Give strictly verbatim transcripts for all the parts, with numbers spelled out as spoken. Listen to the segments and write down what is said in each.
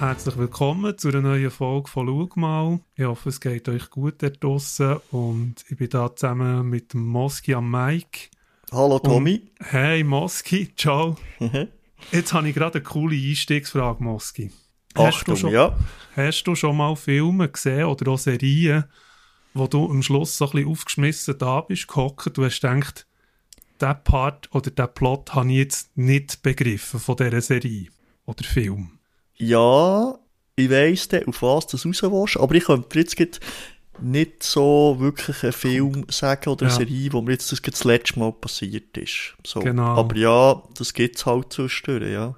herzlich willkommen zu einer neuen Folge von «Schau mal». Ich hoffe, es geht euch gut dort draussen und ich bin da zusammen mit dem Moski am Mic. Hallo Tommy. Und, hey Moski, ciao. Jetzt habe ich gerade eine coole Einstiegsfrage, Moski. Hast Achtung, du schon, ja. Hast du schon mal Filme gesehen oder auch Serien, wo du am Schluss so ein bisschen aufgeschmissen da bist, gehockt, du hast gedacht, diesen Part oder diesen Plot habe ich jetzt nicht begriffen von dieser Serie oder Film? Ja, ich weiss dann, auf was du raus willst, aber ich könnte jetzt grad nicht so wirklich einen Film sagen oder eine Ja. Serie, wo mir jetzt das, das letzte Mal passiert ist. So. Genau. Aber ja, das gibt's halt zwischendurch, ja.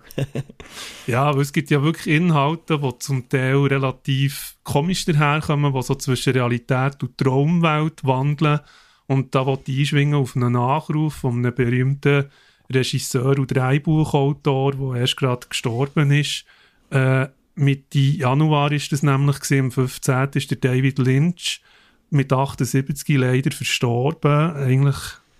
Ja, aber es gibt ja wirklich Inhalte, die zum Teil relativ komisch daherkommen, die so zwischen Realität und Traumwelt wandeln. Und da will ich einschwingen auf einen Nachruf von einem berühmten Regisseur und Drehbuchautor, der erst gerade gestorben ist. Äh, Mitte Januar ist das nämlich gewesen, am fünfzehnten ist der David Lynch mit achtundsiebzig leider verstorben. Eigentlich,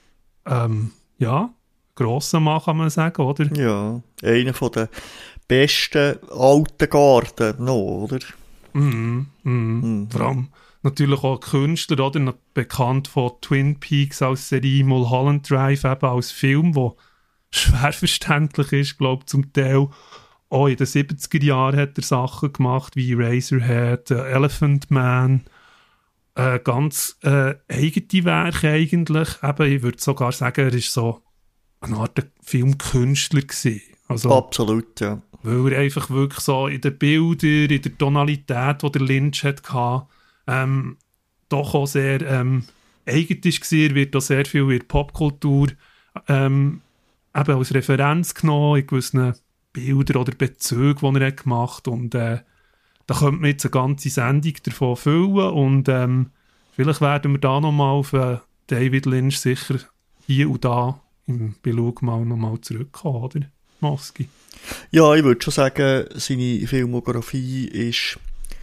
ähm, ja, grosser Mann kann man sagen, oder? Ja, einer von den besten alten Garten noch, oder? Mhm, mhm. Mhm. Vor allem natürlich auch Künstler, oder? Noch bekannt von Twin Peaks als Serie, Mulholland Drive eben als Film, der schwer verständlich ist, glaube ich, zum Teil. Auch in den siebziger Jahren hat er Sachen gemacht wie Eraserhead, äh, Elephant Man, äh, ganz äh, eigene Werke eigentlich. Eben, ich würde sogar sagen, er war so eine Art Filmkünstler gewesen. Also, Absolut, ja. weil er einfach wirklich so in den Bildern, in der Tonalität, die der Lynch hatte, ähm, doch auch sehr ähm, eigen war. Er wird auch sehr viel in der Popkultur ähm, eben als Referenz genommen, in gewissen Bildern oder Bezügen, die er hat gemacht hat. Und äh, da könnte man jetzt eine ganze Sendung davon füllen. Und ähm, vielleicht werden wir da nochmal auf äh, David Lynch sicher hier und da im Belug mal nochmal zurückkommen, oder, Moski? Ja, ich würde schon sagen, seine Filmografie ist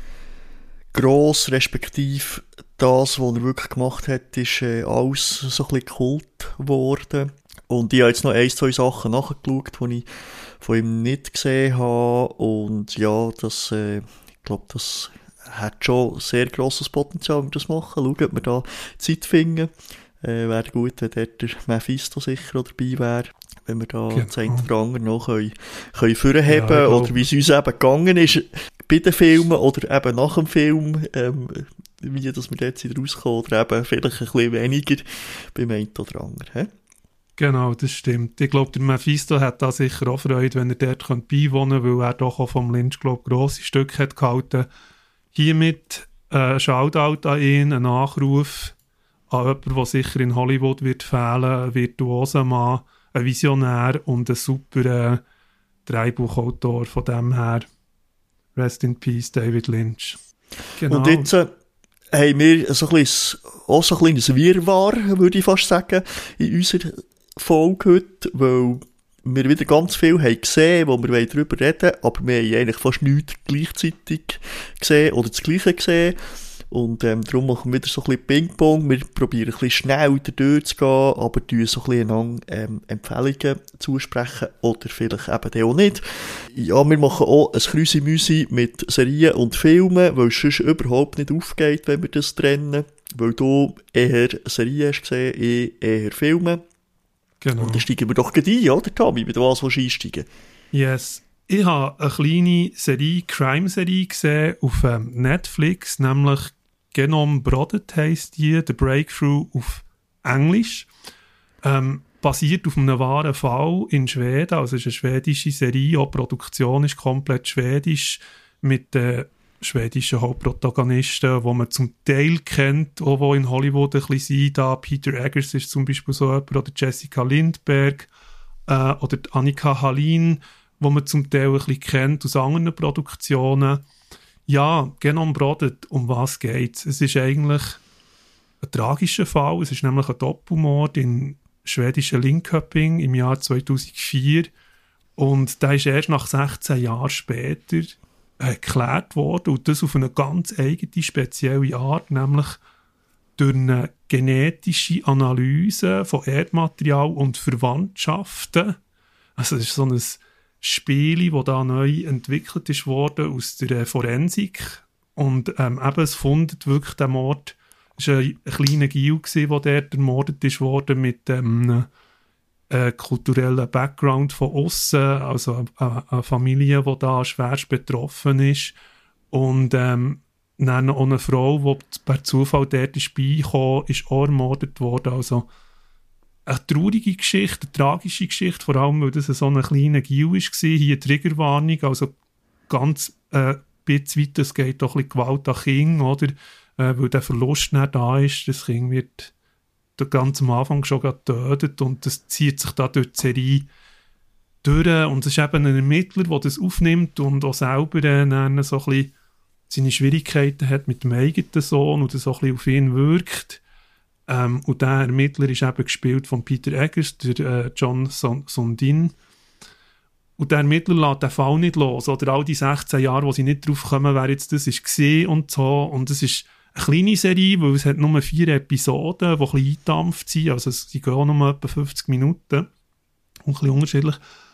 gross, respektive das, was er wirklich gemacht hat, ist äh, alles so ein bisschen Kult geworden. Und ich habe jetzt noch ein, zwei Sachen nachgeschaut, die ich von ihm nicht gesehen habe. Und ja, das, äh, ich glaube, das hat schon sehr grosses Potenzial, wenn wir das machen. Schauen, ob wir da Zeit finden. Äh, wäre gut, wenn dort der Mephisto sicher dabei wäre. Wenn wir da Genau. das eine oder andere noch können, können vorheben Ja, oder wie es uns eben gegangen ist bei den Filmen oder eben nach dem Film, ähm, wie dass wir dort sind rauskommen oder eben vielleicht ein bisschen weniger beim einen oder anderen. He? Genau, das stimmt. Ich glaube, der Mephisto hat da sicher auch Freude, wenn er dort beiwohnen könnte, weil er doch auch vom Lynch, glaube ich, grosse Stücke hat gehalten. Hiermit äh, ein Shoutout an ihn, ein Nachruf an jemanden, der sicher in Hollywood wird fehlen, ein virtuoser Mann, ein Visionär und ein super äh, Drehbuchautor. Von dem her, Rest in Peace, David Lynch. Genau. Und jetzt äh, haben wir so ein bisschen, auch so ein kleines Wirrwarr, würde ich fast sagen, in unserer Folge heute, weil wir wieder ganz viel haben gesehen, wo wir darüber reden wollen, aber wir haben eigentlich fast nichts gleichzeitig gesehen oder das Gleiche gesehen. Und ähm, darum machen wir wieder so ein bisschen Ping-Pong. Wir probieren ein bisschen schnell durchzugehen, aber tun so ein bisschen einander, ähm, Empfehlungen zusprechen oder vielleicht eben auch nicht. Ja, wir machen auch ein Krüsi-Müsi mit Serien und Filmen, weil es sonst überhaupt nicht aufgeht, wenn wir das trennen. Weil du eher Serien hast gesehen, ich eher Filme. Genau. Und dann steigen wir doch gleich ein, oder Tommy? Mit was willst du einsteigen? Yes. Ich habe eine kleine Serie, Crime-Serie gesehen auf ähm, Netflix, nämlich Genome Brodet heisst die, The Breakthrough auf Englisch. Ähm, basiert auf einem wahren Fall in Schweden, also es ist eine schwedische Serie, auch die Produktion ist komplett schwedisch, mit den schwedischen Hauptprotagonisten, die man zum Teil kennt, auch die in Hollywood ein bisschen sind. Da Peter Eggers ist zum Beispiel so jemand, oder Jessica Lindberg äh, oder Annika Hallin, wo man zum Teil ein bisschen kennt aus anderen Produktionen. Ja, Genome Brodet, um was geht's? Es ist eigentlich ein tragischer Fall. Es ist nämlich ein Doppelmord in schwedischen Linköping im Jahr zweitausendvier. Und der ist erst nach sechzehn Jahren später geklärt worden. Und das auf eine ganz eigene, spezielle Art, nämlich durch eine genetische Analyse von Erdmaterial und Verwandtschaften. Also es ist so ein Spiele, das da neu entwickelt ist worden aus der Forensik. Und ähm, eben, es fundet wirklich der Mord. Es war ein, ein kleiner Gil, der dort ermordet ist worden mit einem äh, kulturellen Background von außen, also eine, eine Familie, die da schwerst betroffen ist. Und ähm, dann auch eine Frau, die per Zufall dort ist beigekommen, ist auch ermordet worden. Also eine traurige Geschichte, eine tragische Geschichte, vor allem, weil das so ein kleiner Gil war. Hier eine Triggerwarnung, also ganz äh, bisschen weit, es geht auch ein bisschen Gewalt an Kindern, oder? Äh, weil der Verlust nicht da ist. Das Kind wird ganz am Anfang schon getötet und das zieht sich da durch die Serie durch. Und es ist eben ein Ermittler, der das aufnimmt und auch selber äh, dann so ein bisschen seine Schwierigkeiten hat mit dem eigenen Sohn und das so ein bisschen auf ihn wirkt. Ähm, und der Ermittler ist eben gespielt von Peter Eggers, der äh, John Sondin. Und der Ermittler lässt den Fall nicht los. Oder all die sechzehn Jahre, wo sie nicht drauf kommen, wer jetzt das ist gesehen und so. Und es ist eine kleine Serie, weil es hat nur vier Episoden, die ein bisschen eingedampft sind. Also sie gehen auch nur etwa fünfzig Minuten. Und ein bisschen unterschiedlich.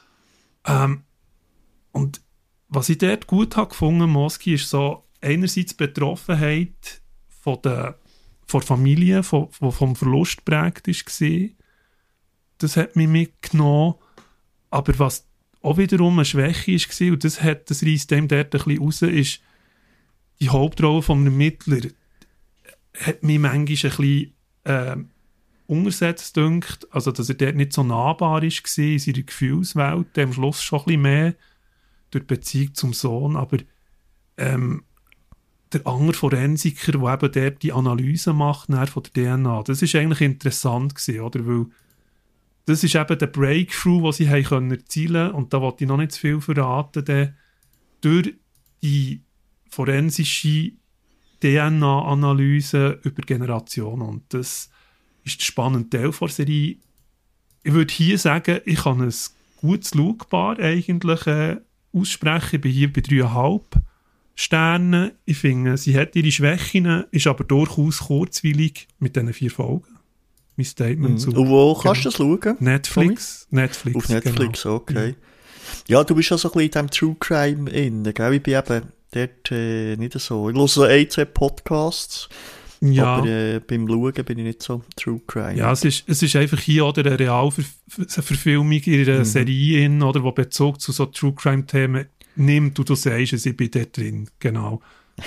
Ähm, und was ich dort gut habe gefunden, Moski, ist so einerseits die Betroffenheit von der, von der Familie, von, von, vom Verlust geprägt war. Das hat mich mitgenommen. Aber was auch wiederum eine Schwäche war, und das, hat, das reisst dem dort ein bisschen raus, ist die Hauptrolle vom Ermittler hat mich manchmal ein bisschen äh, untersetzt gedacht, also dass er dort nicht so nahbar war in seiner Gefühlswelt, am Schluss schon ein bisschen mehr durch die Beziehung zum Sohn, aber ähm, der andere Forensiker, der eben dort die Analyse macht von der D N A, das ist eigentlich interessant gewesen, oder? Weil das ist eben der Breakthrough, den sie haben können erzielen konnten. Und da wollte ich noch nicht zu viel verraten. Denn durch die forensische D N A-Analyse über Generationen. Und das ist der spannende Teil der Serie. Ich würde hier sagen, ich kann ein gutes Schaubar eigentlich äh, aussprechen. Ich bin hier bei dreieinhalb Sternen. Ich finde, sie hat ihre Schwächen, ist aber durchaus kurzweilig mit diesen vier Folgen. Mein Statement mm. zu. Und wo kannst du das schauen? Netflix. Netflix. Auf Netflix, genau. Okay. Ja. ja, du bist ja so ein bisschen in diesem True Crime in, gell? Ich bin eben dort äh, nicht so. Ich höre so ein, zwei Podcasts, ja. aber äh, beim Schauen bin ich nicht so True Crime. Ja, es ist, es ist einfach hier oder eine Realverfilmung in einer mhm. Serie, in, oder, die Bezug zu so True Crime-Themen nimmt und du sagst es, ich bin dort drin. Genau.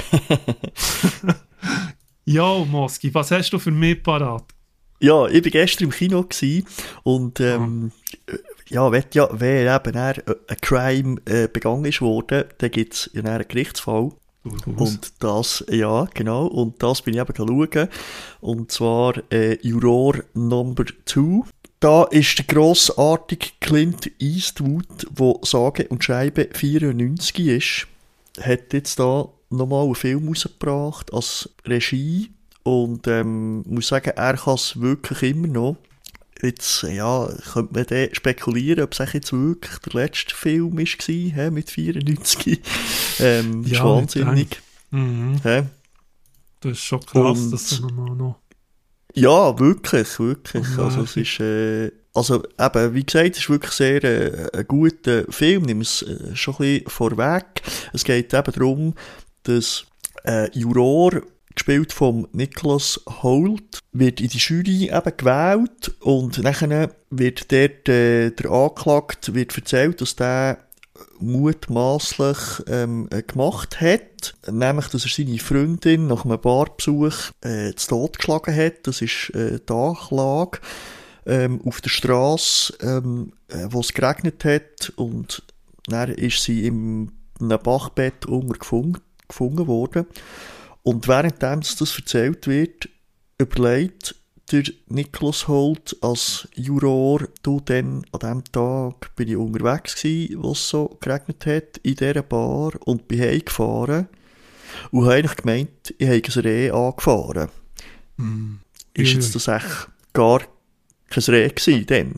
Ja, Moski, was hast du für mich parat? Ja, ich war gestern im Kino gewesen und ähm, oh. ja, wenn, ja, wenn eben ein Crime äh, begangen ist worden, dann gibt es ja einen Gerichtsfall. Durchaus. Und das, ja, genau, und das bin ich eben schauen. Und zwar äh, Juror Number Two. Da ist der grossartige Clint Eastwood, der sage und schreibe vierundneunzig ist, hat jetzt da nochmal einen Film rausgebracht als Regie. Und ähm, muss sagen, er kann es wirklich immer noch. Jetzt, ja, könnte man dann spekulieren, ob es jetzt wirklich der letzte Film war, he, mit vierundneunzig. ähm, das ja, ist wahnsinnig. Mhm. He? Das ist schon krass, und, dass er nochmal noch... Ja, wirklich, wirklich. Oh, also es ist, äh, also eben, wie gesagt, es ist wirklich sehr äh, ein guter Film, nimm es äh, schon ein bisschen vorweg. Es geht eben darum, dass äh, Juror, gespielt von Nicholas Hoult, wird in die Jury eben gewählt und nachher wird dort äh, der Anklagte wird erzählt, dass der mutmaßlich ähm, gemacht hat, nämlich, dass er seine Freundin nach einem Barbesuch äh, zu Tod geschlagen hat. Das ist äh, die Anklage ähm, auf der Strasse, ähm, äh, wo es geregnet hat und dann ist sie in einem Bachbett untergefunden gefunden worden. Und währenddem das erzählt wird, überlegt der Nicholas Hoult als Juror, du, dann an dem Tag bin ich unterwegs gewesen, wo es so geregnet hat, in dieser Bar und bin heimgefahren und habe eigentlich gemeint, ich habe ein Reh angefahren. Mm. Ist jetzt das echt gar kein Reh gewesen, dann?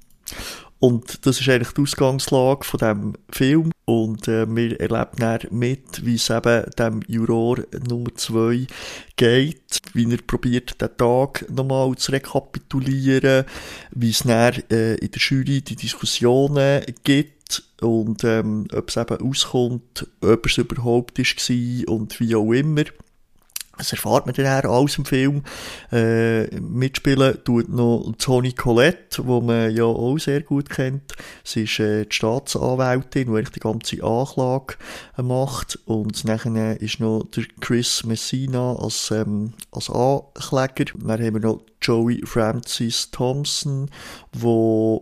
Und das ist eigentlich die Ausgangslage von diesem Film. Und äh, wir erleben dann mit, wie es eben dem Juror Nummer zwei geht, wie er probiert, den Tag nochmal zu rekapitulieren, wie es dann äh, in der Jury die Diskussionen gibt gibt und ähm, ob es eben auskommt, ob es überhaupt war und wie auch immer. Das erfahrt man dann alles im Film. Äh, mitspielen tut noch Toni Collette, die man ja auch sehr gut kennt. Sie ist äh, die Staatsanwältin, die die ganze Anklage äh, macht. Und nachher ist noch der Chris Messina als, ähm, als Ankläger. Dann haben wir noch Joey Francis Thompson, die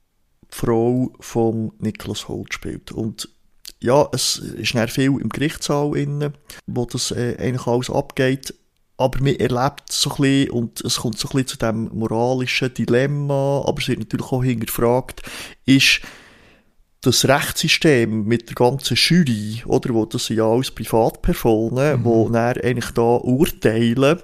Frau von Nicholas Hoult spielt. Und ja, es ist dann viel im Gerichtssaal inne, wo das äh, eigentlich alles abgeht. Aber man erlebt so ein bisschen, und es kommt so ein bisschen zu dem moralischen Dilemma, aber es wird natürlich auch hinterfragt, ist das Rechtssystem mit der ganzen Jury, oder, wo das sind ja alles Privatpersonen, mhm. wo dann eigentlich da urteilen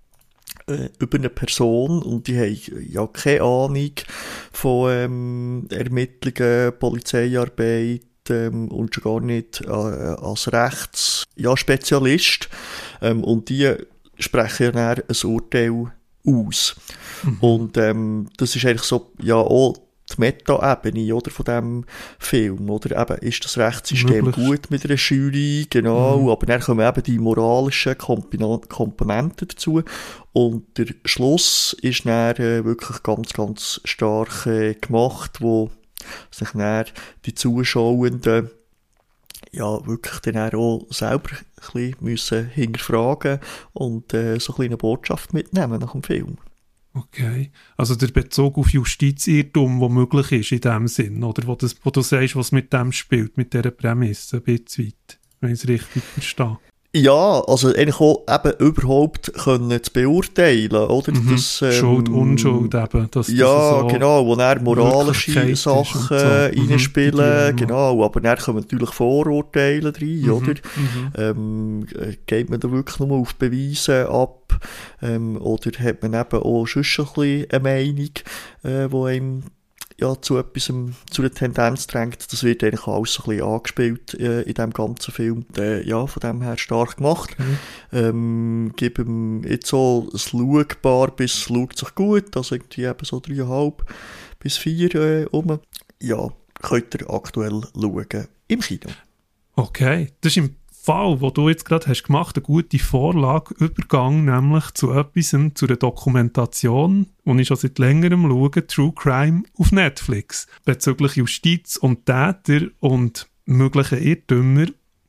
äh, über eine Person, und die haben ja keine Ahnung von ähm, Ermittlungen, Polizeiarbeit, und schon gar nicht äh, als Rechts, ja, Spezialist. Ähm, und die sprechen ja dann ein Urteil aus. Mhm. Und ähm, das ist eigentlich so, ja, auch die Meta-Ebene, oder, von diesem Film, oder? Eben, ist das Rechtssystem Möglich. gut mit einer Jury, genau, mhm. aber dann kommen eben die moralischen Komponenten dazu. Und der Schluss ist dann äh, wirklich ganz, ganz stark äh, gemacht, wo sich dann die Zuschauenden ja wirklich dann auch selber ein bisschen müssen hinterfragen und äh, so ein bisschen eine Botschaft mitnehmen nach dem Film. Okay, also der Bezug auf Justizirrtum, der möglich ist in dem Sinn, oder wo, das, wo du sagst, was mit dem spielt, mit dieser Prämisse, ein bisschen weit, wenn ich es richtig verstehe. Ja, also eigentlich auch eben überhaupt können zu beurteilen, oder? Mhm. Das, ähm, Schuld, Unschuld eben. Dass ja, das so genau, wo dann moralische Sachen so. reinspielen, mhm, genau, aber dann kommen natürlich Vorurteile rein, mhm. oder? Mhm. Ähm, geht man da wirklich nur auf Beweise ab, ähm, oder hat man eben auch schon ein bisschen eine Meinung, äh, wo einem ja, zu etwas, um, zu einer Tendenz drängt. Das wird eigentlich alles so ein bisschen angespielt äh, in diesem ganzen Film. Äh, ja, von dem her stark gemacht. Okay. Ähm, gebe ihm jetzt so ein Schaubar, bis es schaut sich gut, also irgendwie eben so dreieinhalb bis vier äh, um. Ja, könnt ihr aktuell schauen im Kino. Okay, das ist im Fall, wo du jetzt gerade hast gemacht, eine gute Vorlage, Übergang nämlich zu etwas, zu einer Dokumentation, die ich schon seit längerem schaue, True Crime auf Netflix, bezüglich Justiz und Täter und möglichen Irrtümer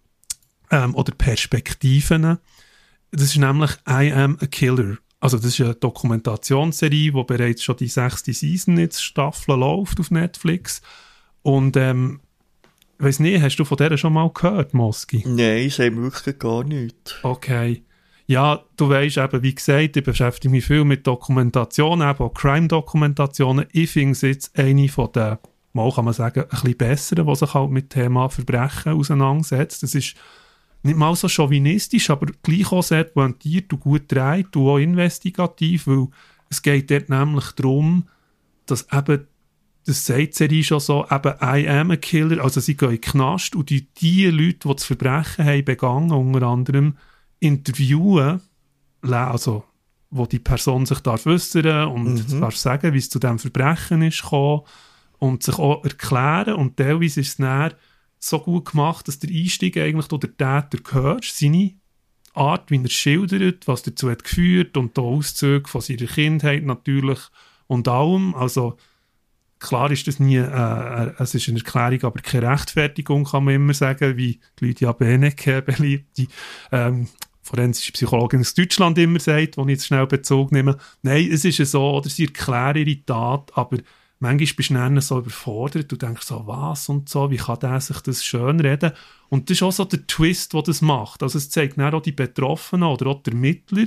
ähm, oder Perspektiven. Das ist nämlich I Am a Killer. Also das ist eine Dokumentationsserie, die bereits schon die sechste Season jetzt Staffel läuft auf Netflix. Und ähm, ich weiss nicht, hast du von der schon mal gehört, Moski? Nein, ich sage wirklich gar nichts. Okay. Ja, du weisst eben, wie gesagt, ich beschäftige mich viel mit Dokumentationen, eben auch Crime-Dokumentationen. Ich finde es jetzt eine von den, mal kann man sagen, ein bisschen besseren, die sich halt mit dem Thema Verbrechen auseinandersetzt. Das ist nicht mal so chauvinistisch, aber gleich auch sehr pointiert und gut gedreht und auch investigativ, weil es geht dort nämlich darum, dass eben das sagt die Serie schon so, eben I am a Killer, also sie gehen in den Knast und die, die Leute, die das Verbrechen haben begangen, unter anderem interviewen, also wo die Person sich darf äußern und mhm. darf sagen, wie es zu diesem Verbrechen ist gekommen und sich auch erklären, und teilweise ist es dann so gut gemacht, dass der Einstieg eigentlich durch den Täter gehört, seine Art, wie er schildert, was dazu hat geführt und die Auszüge von seiner Kindheit natürlich und allem, also klar ist das nie, äh, es ist eine Erklärung, aber keine Rechtfertigung, kann man immer sagen, wie Lydia Benecke, beliebte ähm, forensische Psychologin aus Deutschland immer sagt, wo ich jetzt schnell Bezug nehme. Nein, es ist ja so, oder sie erklären ihre Tat, aber manchmal bist du dann so überfordert und denkst so, was und so, wie kann der sich das schön reden? Und das ist auch so der Twist, der das macht. Also es zeigt dann auch die Betroffenen oder auch die Ermittler,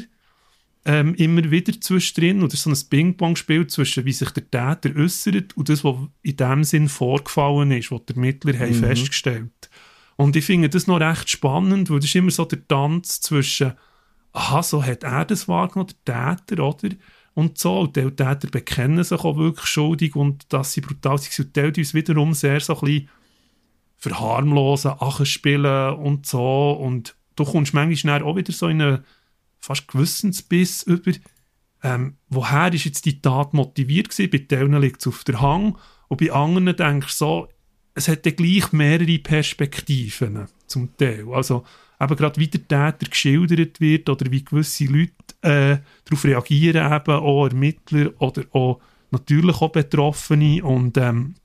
Ähm, immer wieder zwischendrin, und das ist so ein Ping-Pong-Spiel zwischen, wie sich der Täter äußert und das, was in dem Sinn vorgefallen ist, was die Ermittler mhm. haben festgestellt. Und ich finde das noch recht spannend, weil das ist immer so der Tanz zwischen, aha, so hat er das wahrgenommen, der Täter, oder? Und so, und die Täter bekennen sich auch wirklich schuldig und dass sie brutal sind, und die uns wiederum sehr so ein bisschen verharmlosen, Achen spielen und so, und du kommst manchmal auch wieder so in eine fast Gewissensbiss über, ähm, woher ist jetzt die Tat motiviert gewesen. Bei denen liegt es auf der Hand und bei anderen denkst du so, es hat dann gleich mehrere Perspektiven zum Teil. Also eben gerade wie der Täter geschildert wird oder wie gewisse Leute äh, darauf reagieren, eben auch Ermittler oder auch natürlich auch Betroffene. Und ähm,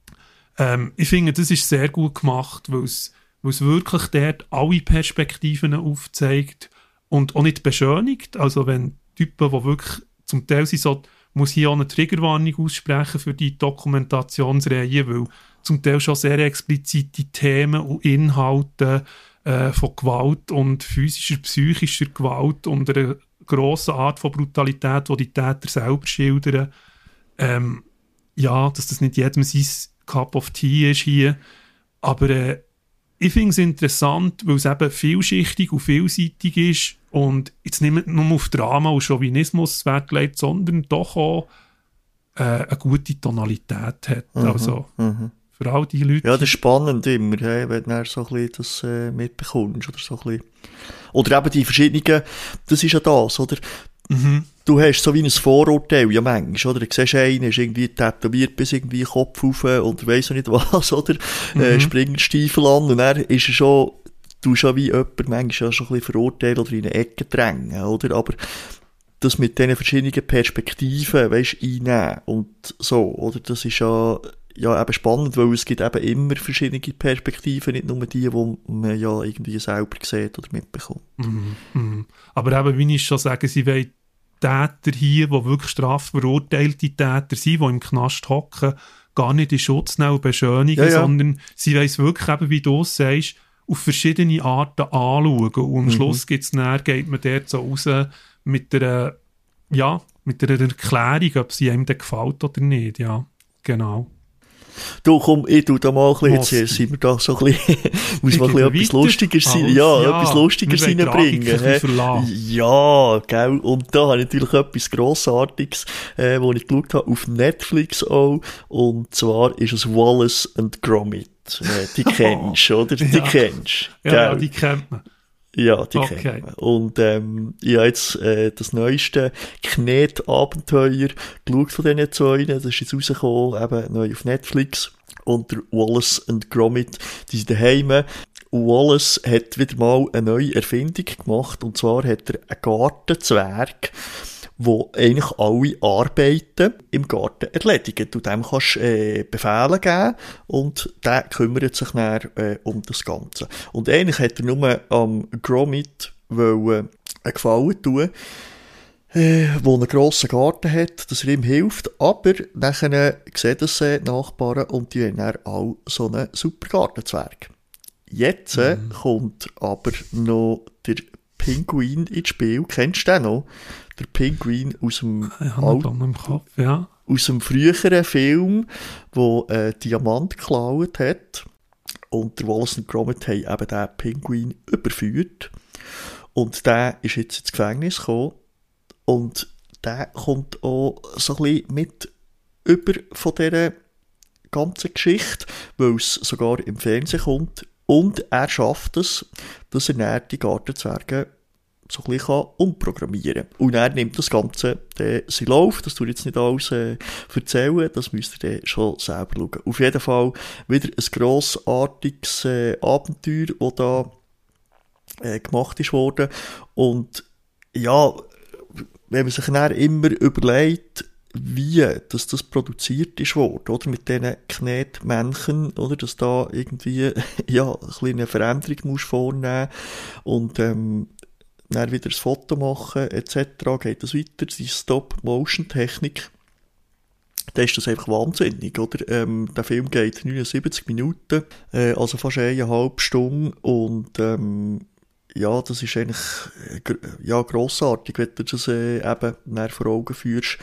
ähm, ich finde, das ist sehr gut gemacht, weil es, weil es wirklich dort alle Perspektiven aufzeigt und auch nicht beschönigt. Also wenn Typen, die wirklich zum Teil sind, so, muss hier auch eine Triggerwarnung aussprechen für die Dokumentationsreihe, weil zum Teil schon sehr explizite Themen und Inhalte äh, von Gewalt und physischer, psychischer Gewalt und einer grossen Art von Brutalität, die die Täter selber schildern. Ähm, ja, dass das nicht jedem sein Cup of Tea ist hier. Aber äh, ich finde es interessant, weil es eben vielschichtig und vielseitig ist und jetzt nicht nur auf Drama und Chauvinismus Wert legt, sondern doch auch äh, eine gute Tonalität hat. Mhm, also mhm. für all die Leute. Ja, das ist spannend immer, hey, wenn du so ein bisschen das äh, mitbekommst. Oder, so ein bisschen. Oder eben die verschiedenen, das ist ja das, oder? Mhm. Du hast so wie ein Vorurteil, ja manchmal, oder? Du siehst einen, ist irgendwie tätowiert bis irgendwie Kopf rauf und weiss auch nicht was, oder? Mhm. Äh, springt Stiefel an und dann ist er schon, du schon wie jemand manchmal schon ein bisschen verurteilt oder in eine Ecke drängen, oder? Aber das mit diesen verschiedenen Perspektiven, weisst, einnehmen und so, oder? Das ist ja, ja eben spannend, weil es gibt eben immer verschiedene Perspektiven, nicht nur die, die man ja irgendwie selber sieht oder mitbekommt. Mhm. Mhm. Aber eben, wie ich schon sage, sie wollen Täter hier, die wirklich strafverurteilte Täter sind, die im Knast hocken, gar nicht in Schutz nehmen und beschönigen, ja, ja. sondern sie wollen es wirklich, eben, wie du sagst, auf verschiedene Arten anschauen. Und am mhm. Schluss gibt's dann, geht man dort so raus mit einer, ja, mit einer Erklärung, ob sie einem dann gefällt oder nicht. Ja, genau. Du, komm, ich tu da mal ein bisschen, jetzt sind wir da so ein bisschen, muss man ein bisschen etwas Lustigeres sein, ja, ja, etwas Lustigeres reinbringen. Ja, gell, und da habe ich natürlich etwas Grossartiges, äh, wo ich geschaut habe, auf Netflix auch, und zwar ist es Wallace and Gromit. Äh, die kennst du, oder? Die ja. kennst du, ja, ja, die kennt man. Ja, die okay. kennt man. Und ähm, ich habe jetzt äh, das neueste Knetabenteuer geschaut von diesen zwei. Das ist jetzt rausgekommen, eben neu auf Netflix. Und der Wallace and Gromit, die sind daheim. Und Wallace hat wieder mal eine neue Erfindung gemacht. Und zwar hat er einen Gartenzwerg, wo eigentlich alle Arbeiten im Garten erledigen. Du dem kannst äh, Befehle geben und der kümmert sich dann äh, um das Ganze. Und eigentlich hat er nur am Gromit wollen, einen Gefallen tun, äh, wo einen grossen Garten hat, dass er ihm hilft, aber nachher sehen das äh, Nachbarn und die haben dann auch so einen super Gartenzwerg. Jetzt äh, mhm. kommt aber noch der Pinguin ins Spiel. Kennst du den noch? Der Pinguin aus dem, Alt- im Kopf, ja. aus dem früheren Film, wo äh, Diamant geklaut hat. Und der Wallace und Gromit haben eben den Pinguin überführt. Und der ist jetzt ins Gefängnis gekommen. Und der kommt auch so ein bisschen mit über von dieser ganzen Geschichte, weil es sogar im Fernsehen kommt. Und er schafft es, dass er dann die Gartenzwerge so ein bisschen umprogrammieren kann. Und er nimmt das Ganze äh, seinen Lauf. Das tue ich jetzt nicht alles äh, erzählen. Das müsst ihr dann schon selber schauen. Auf jeden Fall wieder ein grossartiges äh, Abenteuer, das da äh, gemacht ist worden. Und ja, wenn man sich dann immer überlegt, wie dass das produziert ist worden, oder? Mit diesen Knetmännchen, oder? Dass da irgendwie, ja, eine kleine Veränderung musst vornehmen und, ähm, dann wieder ein Foto machen, et cetera. Geht das weiter, die Stop-Motion-Technik. Da ist das einfach wahnsinnig, oder? Ähm, der Film geht neunundsiebzig Minuten, äh, also fast eineinhalb Stunden und, ähm, ja, das ist eigentlich, äh, ja, grossartig, wenn du das, äh, eben näher vor Augen führst.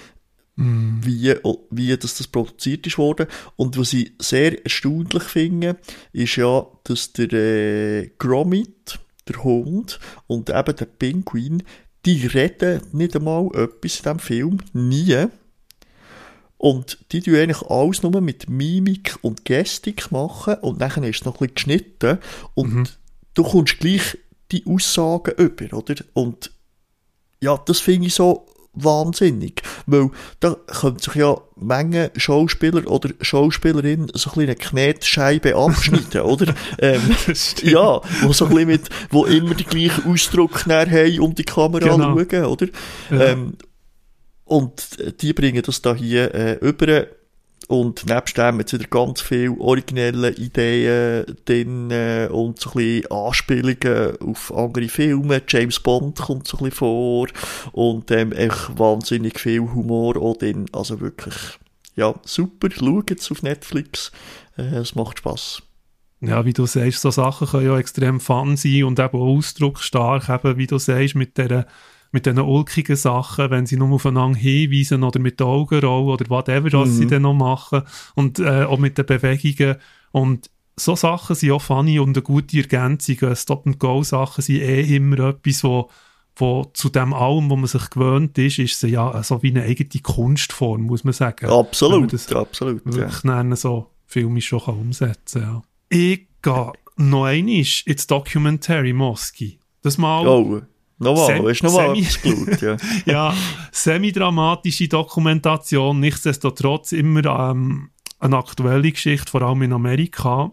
Mm. Wie, wie das, das produziert ist worden. Und was ich sehr erstaunlich finde, ist ja, dass der äh, Gromit, der Hund und eben der Pinguin, die reden nicht einmal etwas in diesem Film, nie. Und die tun eigentlich alles nur mit Mimik und Gestik machen und dann ist es noch ein bisschen geschnitten und mhm. du kommst gleich die Aussagen über, oder? Und ja, das finde ich so wahnsinnig. Weil da können sich ja Menge Schauspieler oder Schauspielerinnen so ein bisschen eine Knetscheibe abschneiden, oder? Ähm, ja, wo so ein bisschen mit, wo immer die gleichen Ausdruck haben um die Kamera genau. schauen, oder? Ja. Ähm, und die bringen das da hier äh, über. Und nebst dem jetzt wieder ganz viele originelle Ideen drin äh, und so ein bisschen Anspielungen auf andere Filme. James Bond kommt so ein bisschen vor und ähm, echt wahnsinnig viel Humor auch drin. Also wirklich, ja, super. Schaut es auf Netflix. Äh, es macht Spass. Ja, wie du sagst, so Sachen können ja extrem fun sein und eben auch ausdrucksstark, eben, wie du sagst, mit der mit diesen ulkigen Sachen, wenn sie nur aufeinander hinweisen oder mit den Augen rollen oder whatever, was mhm. sie dann noch machen und äh, auch mit den Bewegungen und so Sachen sind auch funny und eine gute Ergänzung. Stop-and-Go-Sachen sind eh immer etwas, wo, wo zu dem allem, wo man sich gewöhnt ist, ist sie ja so wie eine eigene Kunstform, muss man sagen. Absolut, das absolut. Wirklich ja. so filmisch schon umsetzen kann. Ja. Ich gehe noch einmal ins Documentary Moski. Das mal... Oh. Nochmal, Sem- hast du nochmal semi- etwas geschaut, ja. Ja, semi-dramatische Dokumentation, nichtsdestotrotz immer ähm, eine aktuelle Geschichte, vor allem in Amerika.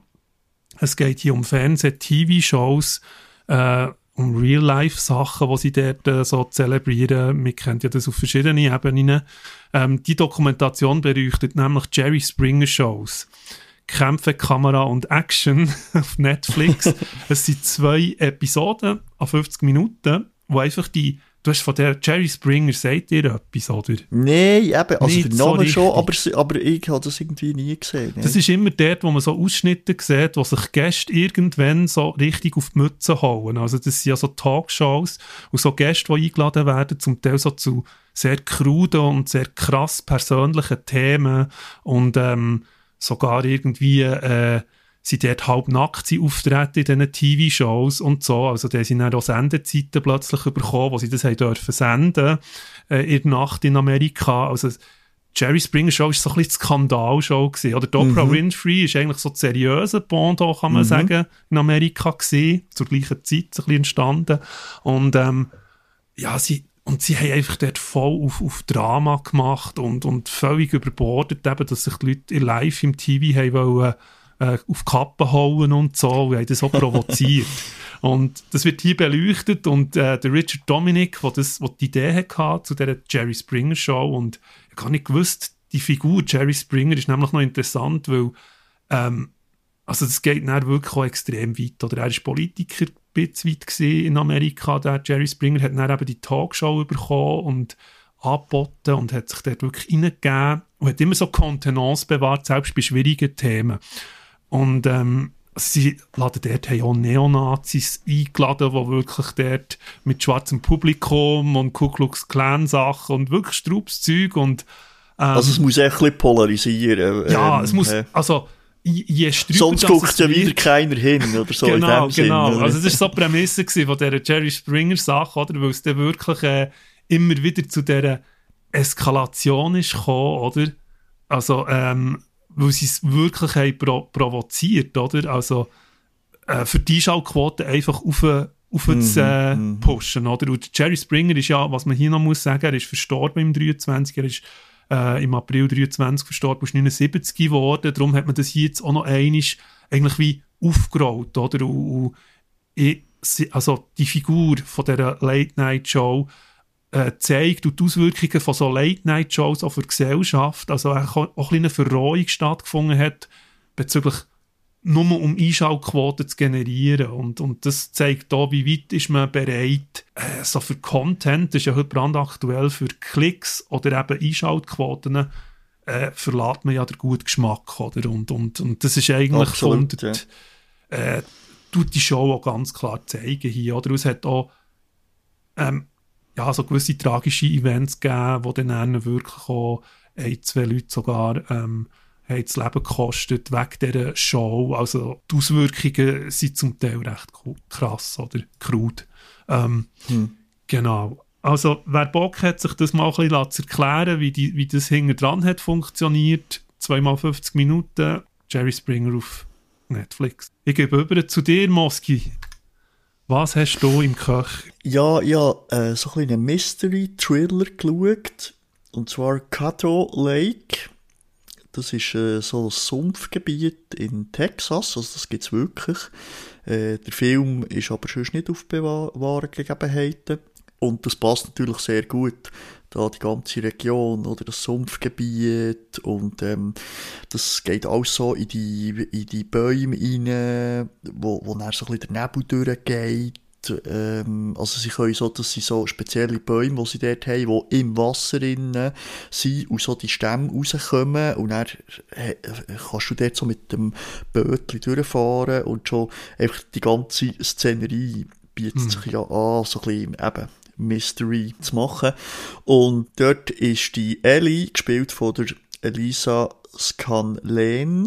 Es geht hier um Fernseh-T V-Shows, äh, um Real-Life-Sachen, die sie dort äh, so zelebrieren. Man kennt ja das auf verschiedenen Ebenen. Ähm, die Dokumentation beleuchtet nämlich Jerry Springer-Shows. Kämpfe, Kamera und Action auf Netflix. Es sind zwei Episoden an fünfzig Minuten, wo einfach die, du hast von der Jerry Springer, sagt dir etwas, oder? Nein, eben, also Nicht der Name so schon, aber, aber ich habe das irgendwie nie gesehen. Ne? Das ist immer dort, wo man so Ausschnitte sieht, wo sich Gäste irgendwann so richtig auf die Mütze hauen. Also das sind ja so Talkshows und so Gäste, die eingeladen werden, zum Teil so zu sehr kruden und sehr krass persönlichen Themen und ähm, sogar irgendwie äh, sie dort halbnackt sie auftreten in diesen T V-Shows und so. Also da sind dann auch Sendezeiten plötzlich bekommen, wo sie das haben dürfen senden äh, in der Nacht in Amerika. Also Jerry Springer Show war so ein bisschen die Skandalshow gewesen. Oder die Oprah mhm. Winfrey ist eigentlich so die seriöse Pendant, kann man mhm. sagen, in Amerika gewesen. Zur gleichen Zeit so ein bisschen entstanden. Und ähm, ja, sie Und sie haben einfach dort voll auf, auf Drama gemacht und, und völlig überbordet, eben, dass sich die Leute live im T V haben wollen, äh, auf die Kappe hauen und so, und haben das auch provoziert. Und das wird hier beleuchtet und äh, der Richard Dominic, der das, der die Idee hatte zu dieser Jerry Springer Show, und ich habe nicht gewusst, die Figur Jerry Springer ist nämlich noch interessant, weil ähm, also das geht dann wirklich auch extrem weit. Oder er ist Politiker ein bisschen weit in Amerika. Der Jerry Springer hat dann eben die Talkshow bekommen und angeboten und hat sich dort wirklich reingegeben und hat immer so Kontenance bewahrt, selbst bei schwierigen Themen. Und ähm, sie laden dort haben auch Neonazis eingeladen, die wirklich dort mit schwarzem Publikum und Ku Klux Klan Sachen und wirklich straubes Zeug und ähm, also es muss echt ein bisschen polarisieren. Ja, ähm, es muss, äh. also je strüber, sonst guckt ja wieder keiner hin, oder so. Genau, in dem genau. Sinn, also das war so die Prämisse von dieser Jerry Springer-Sache, oder? Weil es dann wirklich äh, immer wieder zu dieser Eskalation ist gekommen, oder? Also, ähm, weil sie es wirklich haben pro- provoziert, oder? Also, äh, für die Einschaltquote einfach auf, auf mm, zu äh, mm. pushen, oder? Und Jerry Springer ist ja, was man hier noch muss sagen, er ist verstorben im dreiundzwanzig, er ist Äh, im April dreiundzwanzig verstorben, ist neunundsiebzig geworden, darum hat man das hier jetzt auch noch einmal eigentlich wie aufgerollt, oder? Und, und ich, also die Figur von dieser Late-Night-Show äh, zeigt und die Auswirkungen von so Late-Night-Shows auch für die Gesellschaft, also auch, auch ein eine Verrohung stattgefunden hat, bezüglich nur um Einschaltquoten zu generieren. Und, und das zeigt auch, wie weit ist man bereit, äh, so für Content, das ist ja heute brandaktuell, für Klicks oder eben Einschaltquoten, äh, verlässt man ja den guten Geschmack, oder? Und, und, und das ist eigentlich Absolut, von, ja. äh, tut die Show auch ganz klar zeigen hier, oder? Es hat auch ähm, ja, so gewisse tragische Events gegeben, wo dann wirklich auch ein, zwei Leute sogar ähm, haben das Leben gekostet wegen dieser Show. Also die Auswirkungen sind zum Teil recht krass oder krud. Ähm, hm. Genau. Also wer Bock hat, sich das mal ein bisschen zu erklären, wie, die, wie das hinten dran hat funktioniert, zweimal fünfzig Minuten, Jerry Springer auf Netflix. Ich gebe über zu dir, Moski. Was hast du im Köcher? Ja, ja, äh, so ein einen Mystery-Thriller geschaut. Und zwar Caddo Lake. Das ist äh, so ein Sumpfgebiet in Texas. Also das gibt's wirklich. Äh, der Film ist aber sonst nicht auf wahre Gegebenheiten. Und das passt natürlich sehr gut. Da die ganze Region oder das Sumpfgebiet und ähm, das geht alles so in die, in die Bäume rein, wo, wo dann so ein bisschen der Nebel durchgeht. Ähm, also sie können so, das sind so spezielle Bäume, die sie dort haben, die im Wasser drin sind und so die Stämme rauskommen und dann äh, kannst du dort so mit dem Bötchen durchfahren und schon einfach die ganze Szenerie bietet hm. sich ja an, so ein bisschen eben Mystery zu machen. Und dort ist die Ellie, gespielt von der Elisa Scanlon,